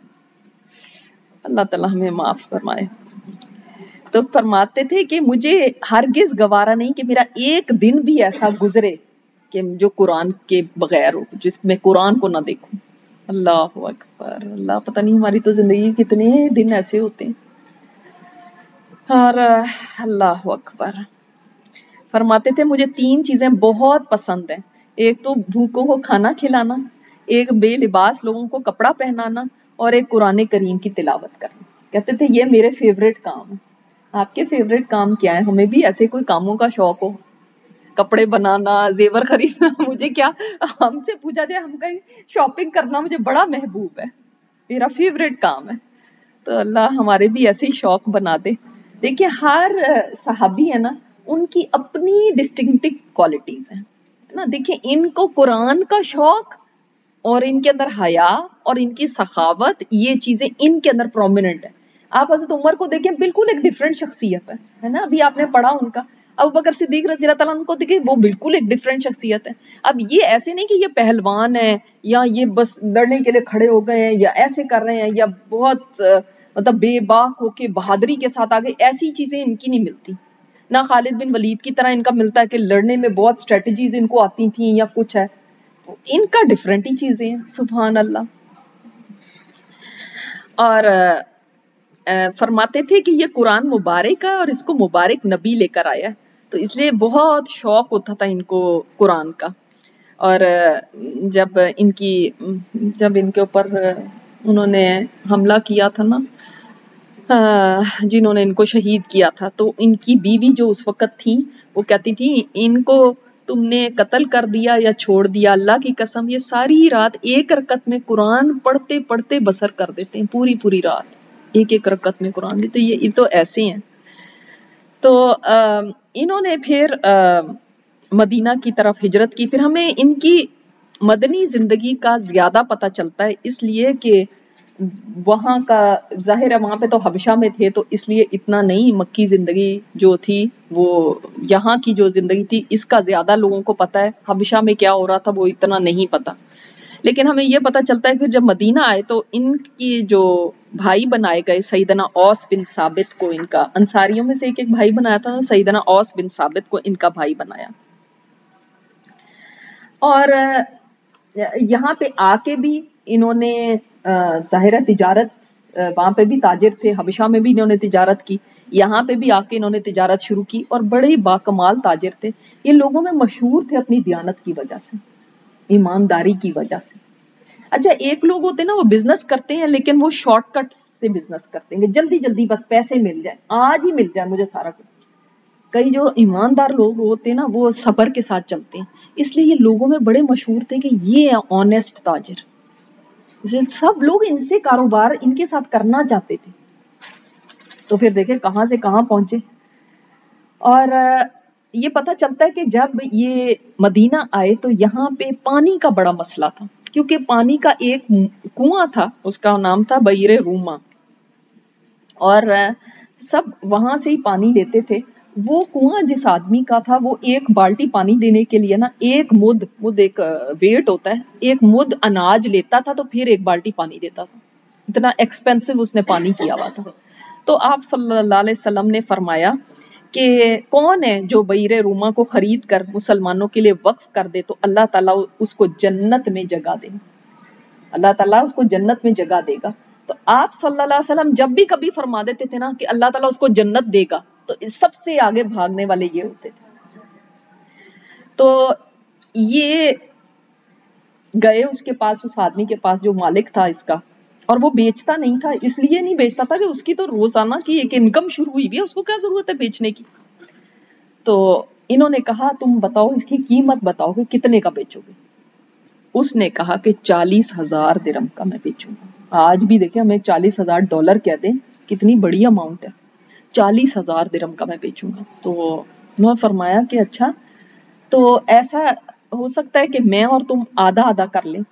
اللہ تعالیٰ ہمیں معاف فرمائے. تو فرماتے تھے کہ مجھے ہرگز گوارا نہیں کہ میرا ایک دن بھی ایسا گزرے کہ جو قرآن کے بغیر ہو، جس میں قرآن کو نہ دیکھوں. اللہ اکبر. اللہ، پتہ نہیں ہماری تو زندگی کتنے دن ایسے ہوتے ہیں. اور اللہ اکبر. فرماتے تھے مجھے 3 چیزیں بہت پسند ہیں. ایک تو بھوکوں کو کھانا کھلانا، ایک بے لباس لوگوں کو کپڑا پہنانا، اور ایک قرآن کریم کی تلاوت کرنا. کہتے تھے یہ میرے فیوریٹ کام ہیں. آپ کے فیوریٹ کام کیا ہیں؟ ہمیں بھی ایسے کوئی کاموں کا شوق ہو، کپڑے بنانا، زیور خریدنا. مجھے کیا، ہم سے پوچھا جائے، ہم کہیں شاپنگ کرنا مجھے بڑا محبوب ہے، میرا فیوریٹ کام ہے. تو اللہ ہمارے بھی ایسے ہی شوق بنا دے. دیکھیں ہر صحابی ہے نا، ان کی اپنی ڈسٹنکٹو کوالٹیز ہیں نا. دیکھیں ان کو قرآن کا شوق اور ان کے اندر حیا اور ان کی سخاوت، یہ چیزیں ان کے اندر پرومیننٹ ہے. آپ حضرت عمر کو دیکھیں، بالکل ایک ڈفرینٹ شخصیت ہے نا. ابھی آپ نے پڑھا ان کا. ابو بکر صدیق رضی اللہ تعالیٰ عنہ کو دیکھیں، وہ بالکل ایک ڈفرینٹ شخصیت ہے. اب یہ ایسے نہیں کہ یہ پہلوان ہے یا یہ بس لڑنے کے لیے کھڑے ہو گئے ہیں یا ایسے کر رہے ہیں یا بہت مطلب بے باک ہو کے بہادری کے ساتھ آگے. ایسی چیزیں ان کی نہیں ملتی. نہ خالد بن ولید کی طرح ان کا ملتا ہے کہ لڑنے میں بہت اسٹریٹجیز ان کو آتی تھیں یا کچھ ہے. ان کا ڈفرینٹ ہی چیزیں ہیں. سبحان اللہ. اور فرماتے تھے کہ یہ قرآن مبارک ہے اور اس کو مبارک نبی لے کر آیا ہے. تو اس لیے بہت شوق ہوتا تھا ان کو قرآن کا. اور جب ان کے اوپر انہوں نے حملہ کیا تھا نا، جنہوں نے ان کو شہید کیا تھا، تو ان کی بیوی جو اس وقت تھی وہ کہتی تھی ان کو تم نے قتل کر دیا یا چھوڑ دیا، اللہ کی قسم یہ ساری رات ایک رکعت میں قرآن پڑھتے پڑھتے بسر کر دیتے ہیں. پوری رات ایک رکعت میں قرآن دیتے. یہ تو ایسے ہیں. تو انہوں نے پھر مدینہ کی طرف ہجرت کی. پھر ہمیں ان کی مدنی زندگی کا زیادہ پتہ چلتا ہے اس لیے کہ وہاں کا ظاہر ہے وہاں پہ تو حبشہ میں تھے تو اس لیے اتنا نہیں، مکی زندگی جو تھی وہ یہاں کی جو زندگی تھی اس کا زیادہ لوگوں کو پتا ہے، حبشہ میں کیا ہو رہا تھا وہ اتنا نہیں پتا. لیکن ہمیں یہ پتا چلتا ہے کہ جب مدینہ آئے تو ان کی جو بھائی بنائے گئے، سیدنا اوس بن ثابت کو، ان کا انصاریوں میں سے ایک بھائی بنایا تھا، سیدنا اوس بن ثابت کو ان کا بھائی بنایا. اور یہاں پہ آ کے بھی انہوں نے ظاہر تجارت، وہاں پہ بھی تاجر تھے، حبشہ میں بھی انہوں نے تجارت کی، یہاں پہ بھی آ کے انہوں نے تجارت شروع کی اور بڑے باکمال تاجر تھے. یہ لوگوں میں مشہور تھے اپنی دیانت کی وجہ سے، ایمانداری کی وجہ سے. اچھا ایک لوگ ہوتے ہیں نا وہ بزنس کرتے ہیں لیکن وہ شارٹ کٹ سے بزنس کرتے ہیں، جلدی جلدی بس پیسے مل جائیں، آج ہی مل جائے مجھے سارا کچھ. کئی جو ایماندار لوگ ہوتے ہیں نا وہ صبر کے ساتھ چلتے ہیں، اس لیے یہ لوگوں میں بڑے مشہور تھے کہ یہ ہے آنیسٹ تاجر. سب لوگ ان سے کاروبار ان کے ساتھ کرنا چاہتے تھے. تو پھر دیکھیں کہاں سے کہاں پہنچے. اور یہ پتا چلتا ہے کہ جب یہ مدینہ آئے تو یہاں پہ پانی کا بڑا مسئلہ تھا، کیونکہ پانی کا ایک کنواں تھا، اس کا نام تھا بئر روما، اور سب وہاں سے ہی پانی لیتے تھے. وہ کنواں جس آدمی کا تھا وہ ایک بالٹی پانی دینے کے لیے نا ایک مد ایک ویٹ ہوتا ہے، ایک مد اناج لیتا تھا تو پھر ایک بالٹی پانی دیتا تھا. اتنا ایکسپینسو اس نے پانی کیا ہوا تھا. تو آپ صلی اللہ علیہ وسلم نے فرمایا کہ کون ہے جو بئر روما کو خرید کر مسلمانوں کے لیے وقف کر دے تو اللہ تعالیٰ اس کو جنت میں جگہ دے، اللہ تعالیٰ اس کو جنت میں جگہ دے گا. تو آپ صلی اللہ علیہ وسلم جب بھی کبھی فرما دیتے تھے نا کہ اللہ تعالیٰ اس کو جنت دے گا تو سب سے آگے بھاگنے والے یہ ہوتے تھے. تو یہ گئے اس کے پاس، اس آدمی کے پاس جو مالک تھا اس کا، اور وہ بیچتا نہیں تھا. اس لیے نہیں بیچتا تھا کہ اس کی تو روزانہ کی ایک انکم شروع ہوئی بھی ہے، اس کو کیا ضرورت ہے بیچنے کی. تو انہوں نے کہا تم بتاؤ اس کی قیمت بتاؤ کہ کتنے کا بیچو گے. اس نے کہا کہ 40,000 درہم کا میں بیچوں گا. آج بھی دیکھیں ہمیں $40,000 کہتے ہیں، کتنی بڑی اماؤنٹ ہے. 40,000 درہم کا میں بیچوں گا. تو انہوں نے فرمایا کہ اچھا تو ایسا ہو سکتا ہے کہ میں اور تم آدھا آدھا کر لیں.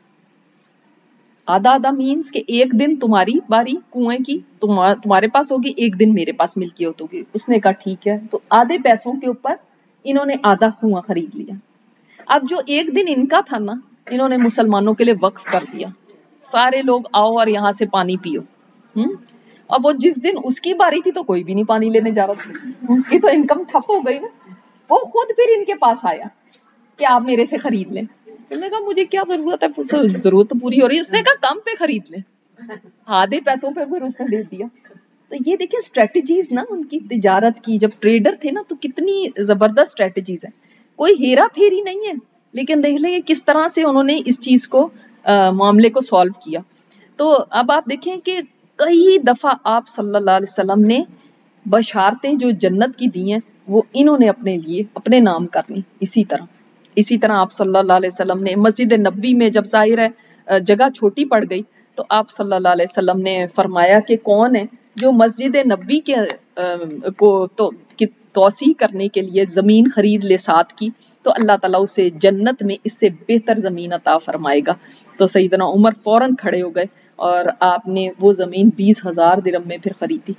آدھا آدھا مینس کہ ایک دن تمہاری باری کنویں کی تمہارے پاس ہوگی، ایک دن میرے پاس ملکیت ہوگی. اس نے کہا ٹھیک ہے. تو آدھے پیسوں کے اوپر انہوں نے آدھا کنواں خرید لیا. اب جو ایک دن ان کا تھا نا انہوں نے مسلمانوں کے لیے وقف کر دیا، سارے لوگ آؤ اور یہاں سے پانی پیو. اور وہ جس دن اس کی باری تھی تو کوئی بھی نہیں پانی لینے جا رہا تھا، اس کی تو انکم ٹھپ ہو گئی نا. وہ خود پھر ان کے پاس آیا کہ آپ میرے سے خرید لیں. انہوں نے کہا مجھے کیا ضرورت ہے، ضرورت تو پوری ہو رہی ہے. اس نے کہا کم پہ خرید لیں، آدھے پیسوں پہ پھر اس نے دے دیا. تو یہ دیکھیں اسٹریٹجیز نا ان کی تجارت کی، جب ٹریڈر تھے نا تو کتنی زبردست اسٹریٹجیز ہیں. کوئی ہیرا پھیری نہیں ہے لیکن دیکھ لیں کس طرح سے انہوں نے اس چیز کو معاملے کو سالو کیا. تو اب آپ دیکھیں کہ کئی دفعہ آپ صلی اللہ علیہ وسلم نے بشارتیں جو جنت کی دی ہیں وہ انہوں نے اپنے لیے اپنے نام کرنی. اسی طرح آپ صلی اللہ علیہ وسلم نے مسجد نبوی میں جب ظاہر ہے جگہ چھوٹی پڑ گئی تو آپ صلی اللہ علیہ وسلم نے فرمایا کہ کون ہے جو مسجد نبوی کے کو توسیع کرنے کے لیے زمین خرید لے ساتھ کی تو اللہ تعالیٰ اسے جنت میں اس سے بہتر زمین عطا فرمائے گا. تو سیدنا عمر فوراً کھڑے ہو گئے اور آپ نے وہ زمین 20,000 درہم میں پھر خریدی.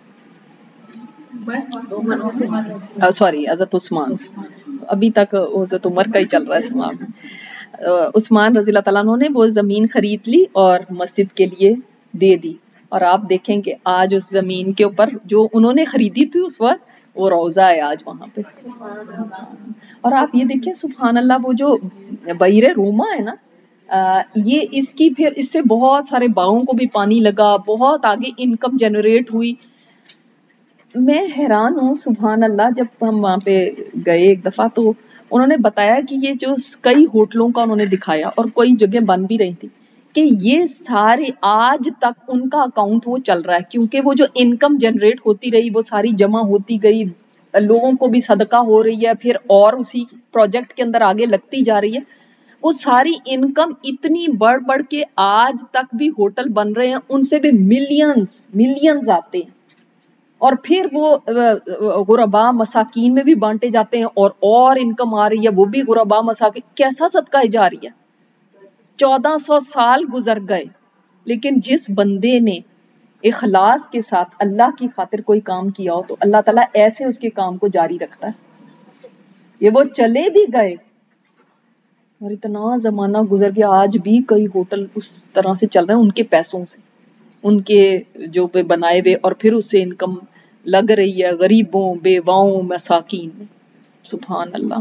سوری حضرت عثمان، ابھی تک حضرت عمر کا ہی چل رہا ہے تمام. عثمان رضی اللہ تعالیٰ عنہ نے وہ زمین خرید لی اور مسجد کے لیے دے دی. اور آپ دیکھیں کہ آج اس زمین کے اوپر جو انہوں نے خریدی تھی اس وقت وہ روضہ ہے آج وہاں پہ. اور آپ یہ دیکھیں سبحان اللہ وہ جو بئر روما ہے نا یہ اس کی پھر اس سے بہت سارے باغوں کو بھی پانی لگا، بہت آگے انکم جنریٹ ہوئی. میں حیران ہوں سبحان اللہ. جب ہم وہاں پہ گئے ایک دفعہ تو انہوں نے بتایا کہ یہ جو کئی ہوٹلوں کا انہوں نے دکھایا اور کئی جگہ بن بھی رہی تھی کہ یہ سارے آج تک ان کا اکاؤنٹ وہ چل رہا ہے کیونکہ وہ جو انکم جنریٹ ہوتی رہی وہ ساری جمع ہوتی گئی، لوگوں کو بھی صدقہ ہو رہی ہے، پھر اور اسی پروجیکٹ کے اندر آگے لگتی جا رہی ہے. وہ ساری انکم اتنی بڑھ کے آج تک بھی ہوٹل بن رہے ہیں، ان سے بھی ملینز آتے ہیں اور پھر وہ غرباء مساکین میں بھی بانٹے جاتے ہیں اور انکم آ رہی ہے، وہ بھی غرباء مساکین. کیسا صدقہ جاری ہے. 1400 سال گزر گئے لیکن جس بندے نے اخلاص کے ساتھ اللہ کی خاطر کوئی کام کیا ہو تو اللہ تعالیٰ ایسے اس کے کام کو جاری رکھتا ہے. یہ وہ چلے بھی گئے اور اتنا زمانہ گزر گیا، آج بھی کئی ہوٹل اس طرح سے چل رہے ہیں ان کے پیسوں سے، ان کے جو بنائے ہوئے، اور پھر اس سے انکم لگ رہی ہے غریبوں، بیواؤں، مساکین میں. سبحان اللہ.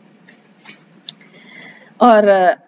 اور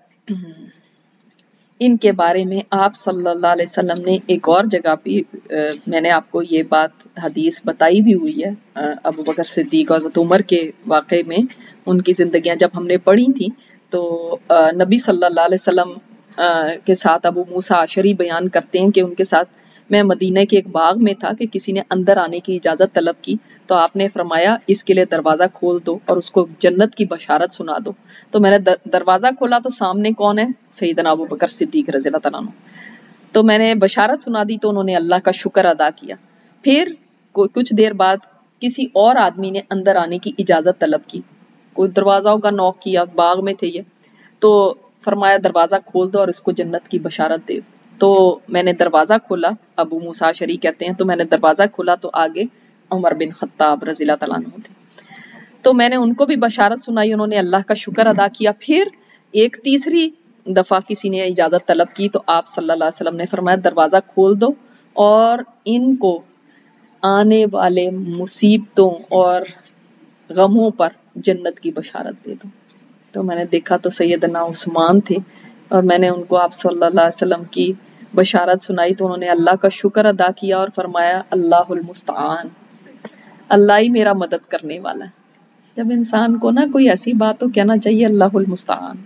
ان کے بارے میں آپ صلی اللہ علیہ وسلم نے ایک اور جگہ بھی، میں نے آپ کو یہ بات حدیث بتائی بھی ہوئی ہے، ابو بکر صدیق اور حضرت عمر کے واقعے میں ان کی زندگیاں جب ہم نے پڑھی تھی تو نبی صلی اللہ علیہ وسلم کے ساتھ ابو موسیٰ اشعری بیان کرتے ہیں کہ ان کے ساتھ میں مدینہ کے ایک باغ میں تھا کہ کسی نے اندر آنے کی اجازت طلب کی تو آپ نے فرمایا اس کے لیے دروازہ کھول دو اور اس کو جنت کی بشارت سنا دو. تو میں نے دروازہ کھولا تو سامنے کون ہے؟ سیدنا ابو بکر صدیق رضی اللہ تعالیٰ عنہ. تو میں نے بشارت سنا دی تو انہوں نے اللہ کا شکر ادا کیا. پھر کچھ دیر بعد کسی اور آدمی نے اندر آنے کی اجازت طلب کی، کوئی دروازوں کا نوک کیا، باغ میں تھے یہ، تو فرمایا دروازہ کھول دو اور اس کو جنت کی بشارت دے. تو میں نے دروازہ کھولا، ابو موسیٰ اشعری کہتے ہیں، تو میں نے دروازہ کھولا تو آگے عمر بن خطاب رضی اللہ تعالیٰ عنہ تھے. تو میں نے ان کو بھی بشارت سنائی، انہوں نے اللہ کا شکر ادا کیا. پھر ایک تیسری دفعہ کسی نے اجازت طلب کی تو آپ صلی اللہ علیہ وسلم نے فرمایا دروازہ کھول دو اور ان کو آنے والے مصیبتوں اور غموں پر جنت کی بشارت دے دو. تو میں نے دیکھا تو سیدنا عثمان تھے اور میں نے ان کو آپ صلی اللہ علیہ وسلم کی بشارت سنائی تو انہوں نے اللہ کا شکر ادا کیا اور فرمایا اللہ المستعان، اللہ ہی میرا مدد کرنے والا ہے. جب انسان کو نا کوئی ایسی بات تو کہنا چاہیے اللہ المستعان،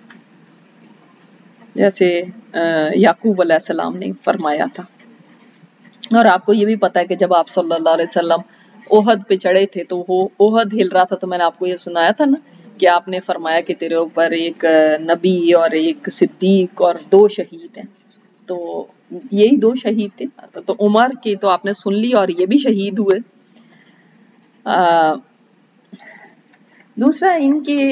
جیسے یعقوب علیہ السلام نے فرمایا تھا. اور آپ کو یہ بھی پتا ہے کہ جب آپ صلی اللہ علیہ وسلم احد پہ چڑھے تھے تو وہ احد ہل رہا تھا، تو میں نے آپ کو یہ سنایا تھا نا کہ آپ نے فرمایا کہ تیرے اوپر ایک نبی اور ایک صدیق اور 2 شہید ہیں. تو یہی 2 شہید تھے. تو عمر کی تو آپ نے سن لی اور یہ بھی شہید ہوئے. دوسرا ان کے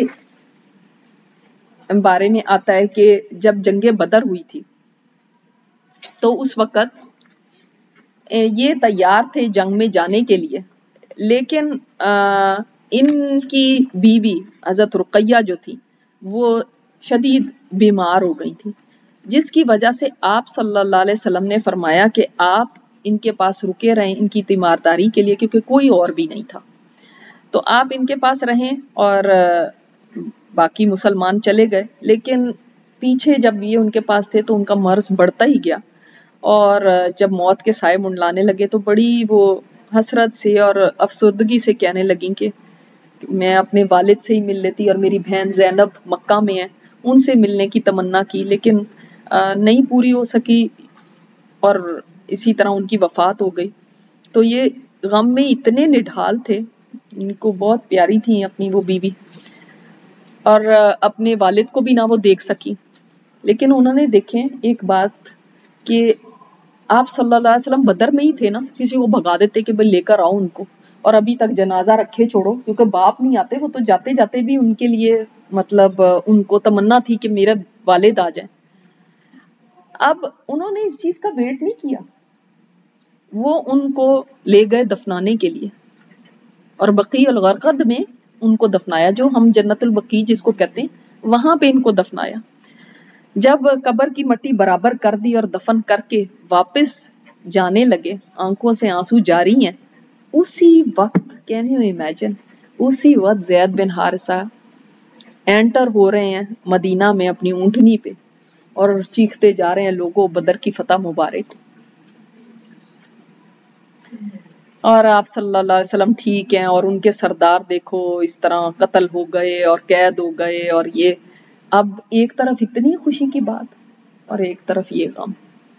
بارے میں آتا ہے کہ جب جنگ بدر ہوئی تھی تو اس وقت یہ تیار تھے جنگ میں جانے کے لیے، لیکن ان کی بیوی حضرت رقیہ جو تھی وہ شدید بیمار ہو گئی تھی، جس کی وجہ سے آپ صلی اللہ علیہ وسلم نے فرمایا کہ آپ ان کے پاس رکے رہیں ان کی تیمارداری کے لیے، کیونکہ کوئی اور بھی نہیں تھا. تو آپ ان کے پاس رہیں اور باقی مسلمان چلے گئے. لیکن پیچھے جب یہ ان کے پاس تھے تو ان کا مرض بڑھتا ہی گیا اور جب موت کے سائے منڈلانے لگے تو بڑی وہ حسرت سے اور افسردگی سے کہنے لگیں کہ میں اپنے والد سے ہی مل لیتی، اور میری بہن زینب مکہ میں ہے ان سے ملنے کی تمنا کی لیکن نہیں پوری ہو سکی اور اسی طرح ان کی وفات ہو گئی. تو یہ غم میں اتنے نڈھال تھے، ان کو بہت پیاری تھی اپنی وہ بیوی، اور اپنے والد کو بھی نہ وہ دیکھ سکی. لیکن انہوں نے دیکھیں ایک بات کہ آپ صلی اللہ علیہ وسلم بدر میں ہی تھے نا، کسی کو بھگا دیتے کہ بھئی لے کر آؤ ان کو، اور ابھی تک جنازہ رکھے چھوڑو، کیونکہ باپ نہیں آتے، وہ تو جاتے جاتے بھی ان کے لیے مطلب ان کو تمنا تھی کہ میرے والد آ جائیں. اب انہوں نے اس چیز کا ویٹ نہیں کیا، وہ ان کو لے گئے دفنانے کے لیے اور بقیع الغرقد میں ان کو دفنایا، جو ہم جنت البقیع جس کو کہتے ہیں وہاں پہ ان کو دفنایا. جب قبر کی مٹی برابر کر دی اور دفن کر کے واپس جانے لگے، آنکھوں سے آنسو جاری ہیں، اسی وقت کین یو امیجن، اسی وقت زید بن حارثہ اینٹر ہو رہے ہیں مدینہ میں اپنی اونٹنی پہ اور چیختے جا رہے ہیں لوگوں بدر کی فتح مبارک. اور آپ صلی اللہ علیہ وسلم ٹھیک ہیں اور ان کے سردار دیکھو اس طرح قتل ہو گئے اور قید ہو گئے، اور یہ اب ایک طرف اتنی خوشی کی بات اور ایک طرف یہ غم.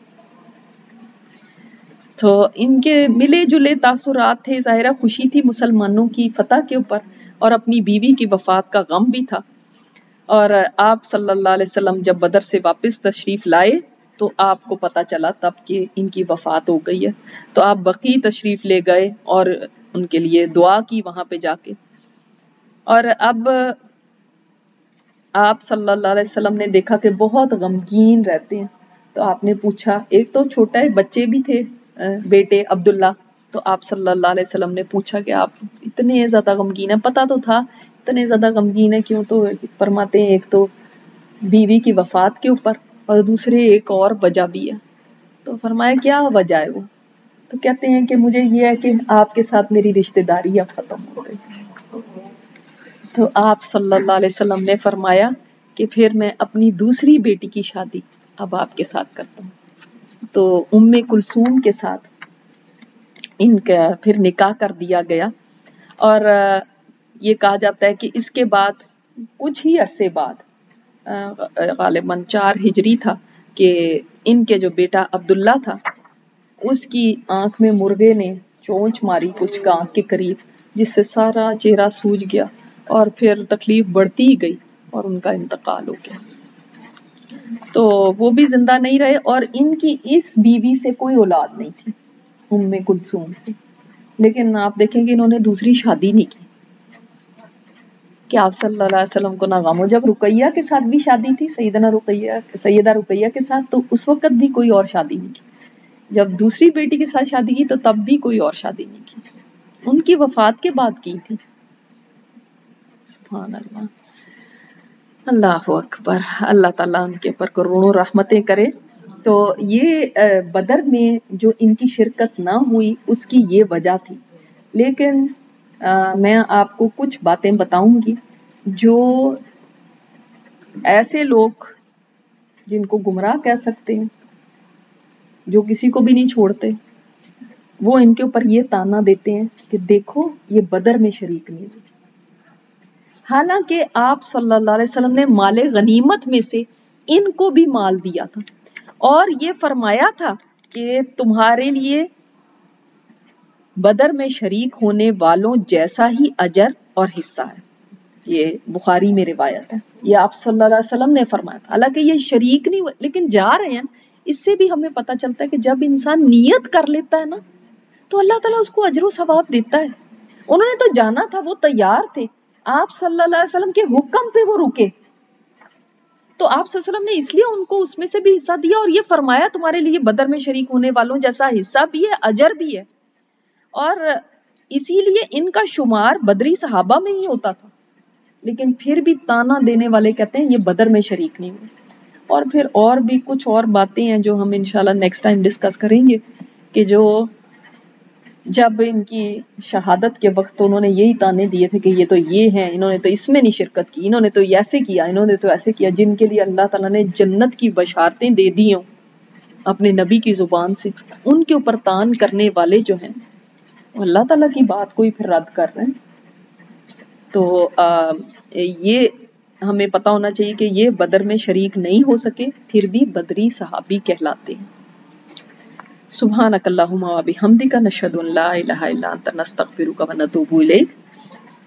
تو ان کے ملے جلے تاثرات تھے، ظاہرہ خوشی تھی مسلمانوں کی فتح کے اوپر اور اپنی بیوی کی وفات کا غم بھی تھا. اور آپ صلی اللہ علیہ وسلم جب بدر سے واپس تشریف لائے تو آپ کو پتا چلا تب کہ ان کی وفات ہو گئی ہے. تو آپ بقیع تشریف لے گئے اور ان کے لیے دعا کی وہاں پہ جا کے. اور اب آپ صلی اللہ علیہ وسلم نے دیکھا کہ بہت غمگین رہتے ہیں تو آپ نے پوچھا، ایک تو چھوٹا ہے، بچے بھی تھے بیٹے عبداللہ، تو آپ صلی اللہ علیہ وسلم نے پوچھا کہ آپ اتنے زیادہ غمگین ہیں، پتہ تو تھا اتنے زیادہ غمگین ہیں کیوں، تو فرماتے ہیں ایک تو بیوی کی وفات کے اوپر اور دوسرے ایک اور وجہ بھی ہے. تو فرمایا کیا وجہ ہے وہ؟ تو کہتے ہیں کہ مجھے یہ ہے کہ آپ کے ساتھ میری رشتہ داری اب ختم ہو گئی. تو آپ صلی اللہ علیہ وسلم نے فرمایا کہ پھر میں اپنی دوسری بیٹی کی شادی اب آپ کے ساتھ کرتا ہوں. تو ام کلثوم کے ساتھ ان کا پھر نکاح کر دیا گیا. اور یہ کہا جاتا ہے کہ اس کے بعد کچھ ہی عرصے بعد غالباً 4 ہجری تھا کہ ان کے جو بیٹا عبداللہ تھا اس کی آنکھ میں مرغے نے چونچ ماری کچھ کا آنکھ کے قریب، جس سے سارا چہرہ سوج گیا اور پھر تکلیف بڑھتی ہی گئی اور ان کا انتقال ہو گیا. تو وہ بھی زندہ نہیں رہے اور ان کی اس بیوی سے کوئی اولاد نہیں تھی ام کلثوم سے. لیکن آپ دیکھیں کہ انہوں نے دوسری شادی نہیں کی کہ آپ صلی اللہ علیہ وسلم کو نہ غم ہو. جب رقیہ کے ساتھ بھی شادی تھی، سیدہ رقیہ کے ساتھ، تو اس وقت بھی کوئی اور شادی نہیں کی. جب دوسری بیٹی کے ساتھ شادی کی تو تب بھی کوئی اور شادی نہیں کی، ان کی وفات کے بعد کی تھی. سبحان اللہ، اللہ اکبر. اللہ تعالیٰ ان کے اوپر کروڑوں رحمتیں کرے. تو یہ بدر میں جو ان کی شرکت نہ ہوئی اس کی یہ وجہ تھی. لیکن میں آپ کو کچھ باتیں بتاؤں گی جو ایسے لوگ جن کو گمراہ کہہ سکتے ہیں، جو کسی کو بھی نہیں چھوڑتے، وہ ان کے اوپر یہ تانا دیتے ہیں کہ دیکھو یہ بدر میں شریک نہیں ہوئے. حالانکہ آپ صلی اللہ علیہ وسلم نے مال غنیمت میں سے ان کو بھی مال دیا تھا اور یہ فرمایا تھا کہ تمہارے لیے بدر میں شریک ہونے والوں جیسا ہی اجر اور حصہ ہے. یہ بخاری میں روایت ہے، یہ آپ صلی اللہ علیہ وسلم نے فرمایا تھا. حالانکہ یہ شریک نہیں ہوئے لیکن جا رہے ہیں. اس سے بھی ہمیں پتہ چلتا ہے کہ جب انسان نیت کر لیتا ہے نا تو اللہ تعالیٰ اس کو اجر و ثواب دیتا ہے. انہوں نے تو جانا تھا، وہ تیار تھے، آپ صلی اللہ علیہ وسلم کے حکم پہ وہ رکے، تو آپ صلی اللہ علیہ وسلم نے اس لیے ان کو اس میں سے بھی حصہ دیا اور یہ فرمایا تمہارے لیے بدر میں شریک ہونے والوں جیسا حصہ بھی ہے، اجر بھی ہے. اور اسی لیے ان کا شمار بدری صحابہ میں ہی ہوتا تھا. لیکن پھر بھی تانا دینے والے کہتے ہیں یہ بدر میں شریک نہیں ہوئے. اور پھر اور بھی کچھ اور باتیں ہیں جو ہم انشاءاللہ نیکسٹ ٹائم ڈسکس کریں گے کہ جو جب ان کی شہادت کے وقت انہوں نے یہی تانے دیے تھے کہ یہ تو یہ ہیں، انہوں نے تو اس میں نہیں شرکت کی، انہوں نے تو ایسے کیا، انہوں نے تو ایسے کیا، جن کے لیے اللہ تعالیٰ نے جنت کی بشارتیں دے دی ہوں اپنے نبی کی زبان سے. ان کے اوپر تان کرنے والے جو ہیں اللہ تعالیٰ کی بات کو ہی پھر رد کر رہے ہیں. تو یہ ہمیں پتہ ہونا چاہیے کہ یہ بدر میں شریک نہیں ہو سکے پھر بھی بدری صحابی کہلاتے ہیں. سبحانک اللہم و بحمدک نشہد ان لا الہ الا انت نستغفرک و نتوب الیک.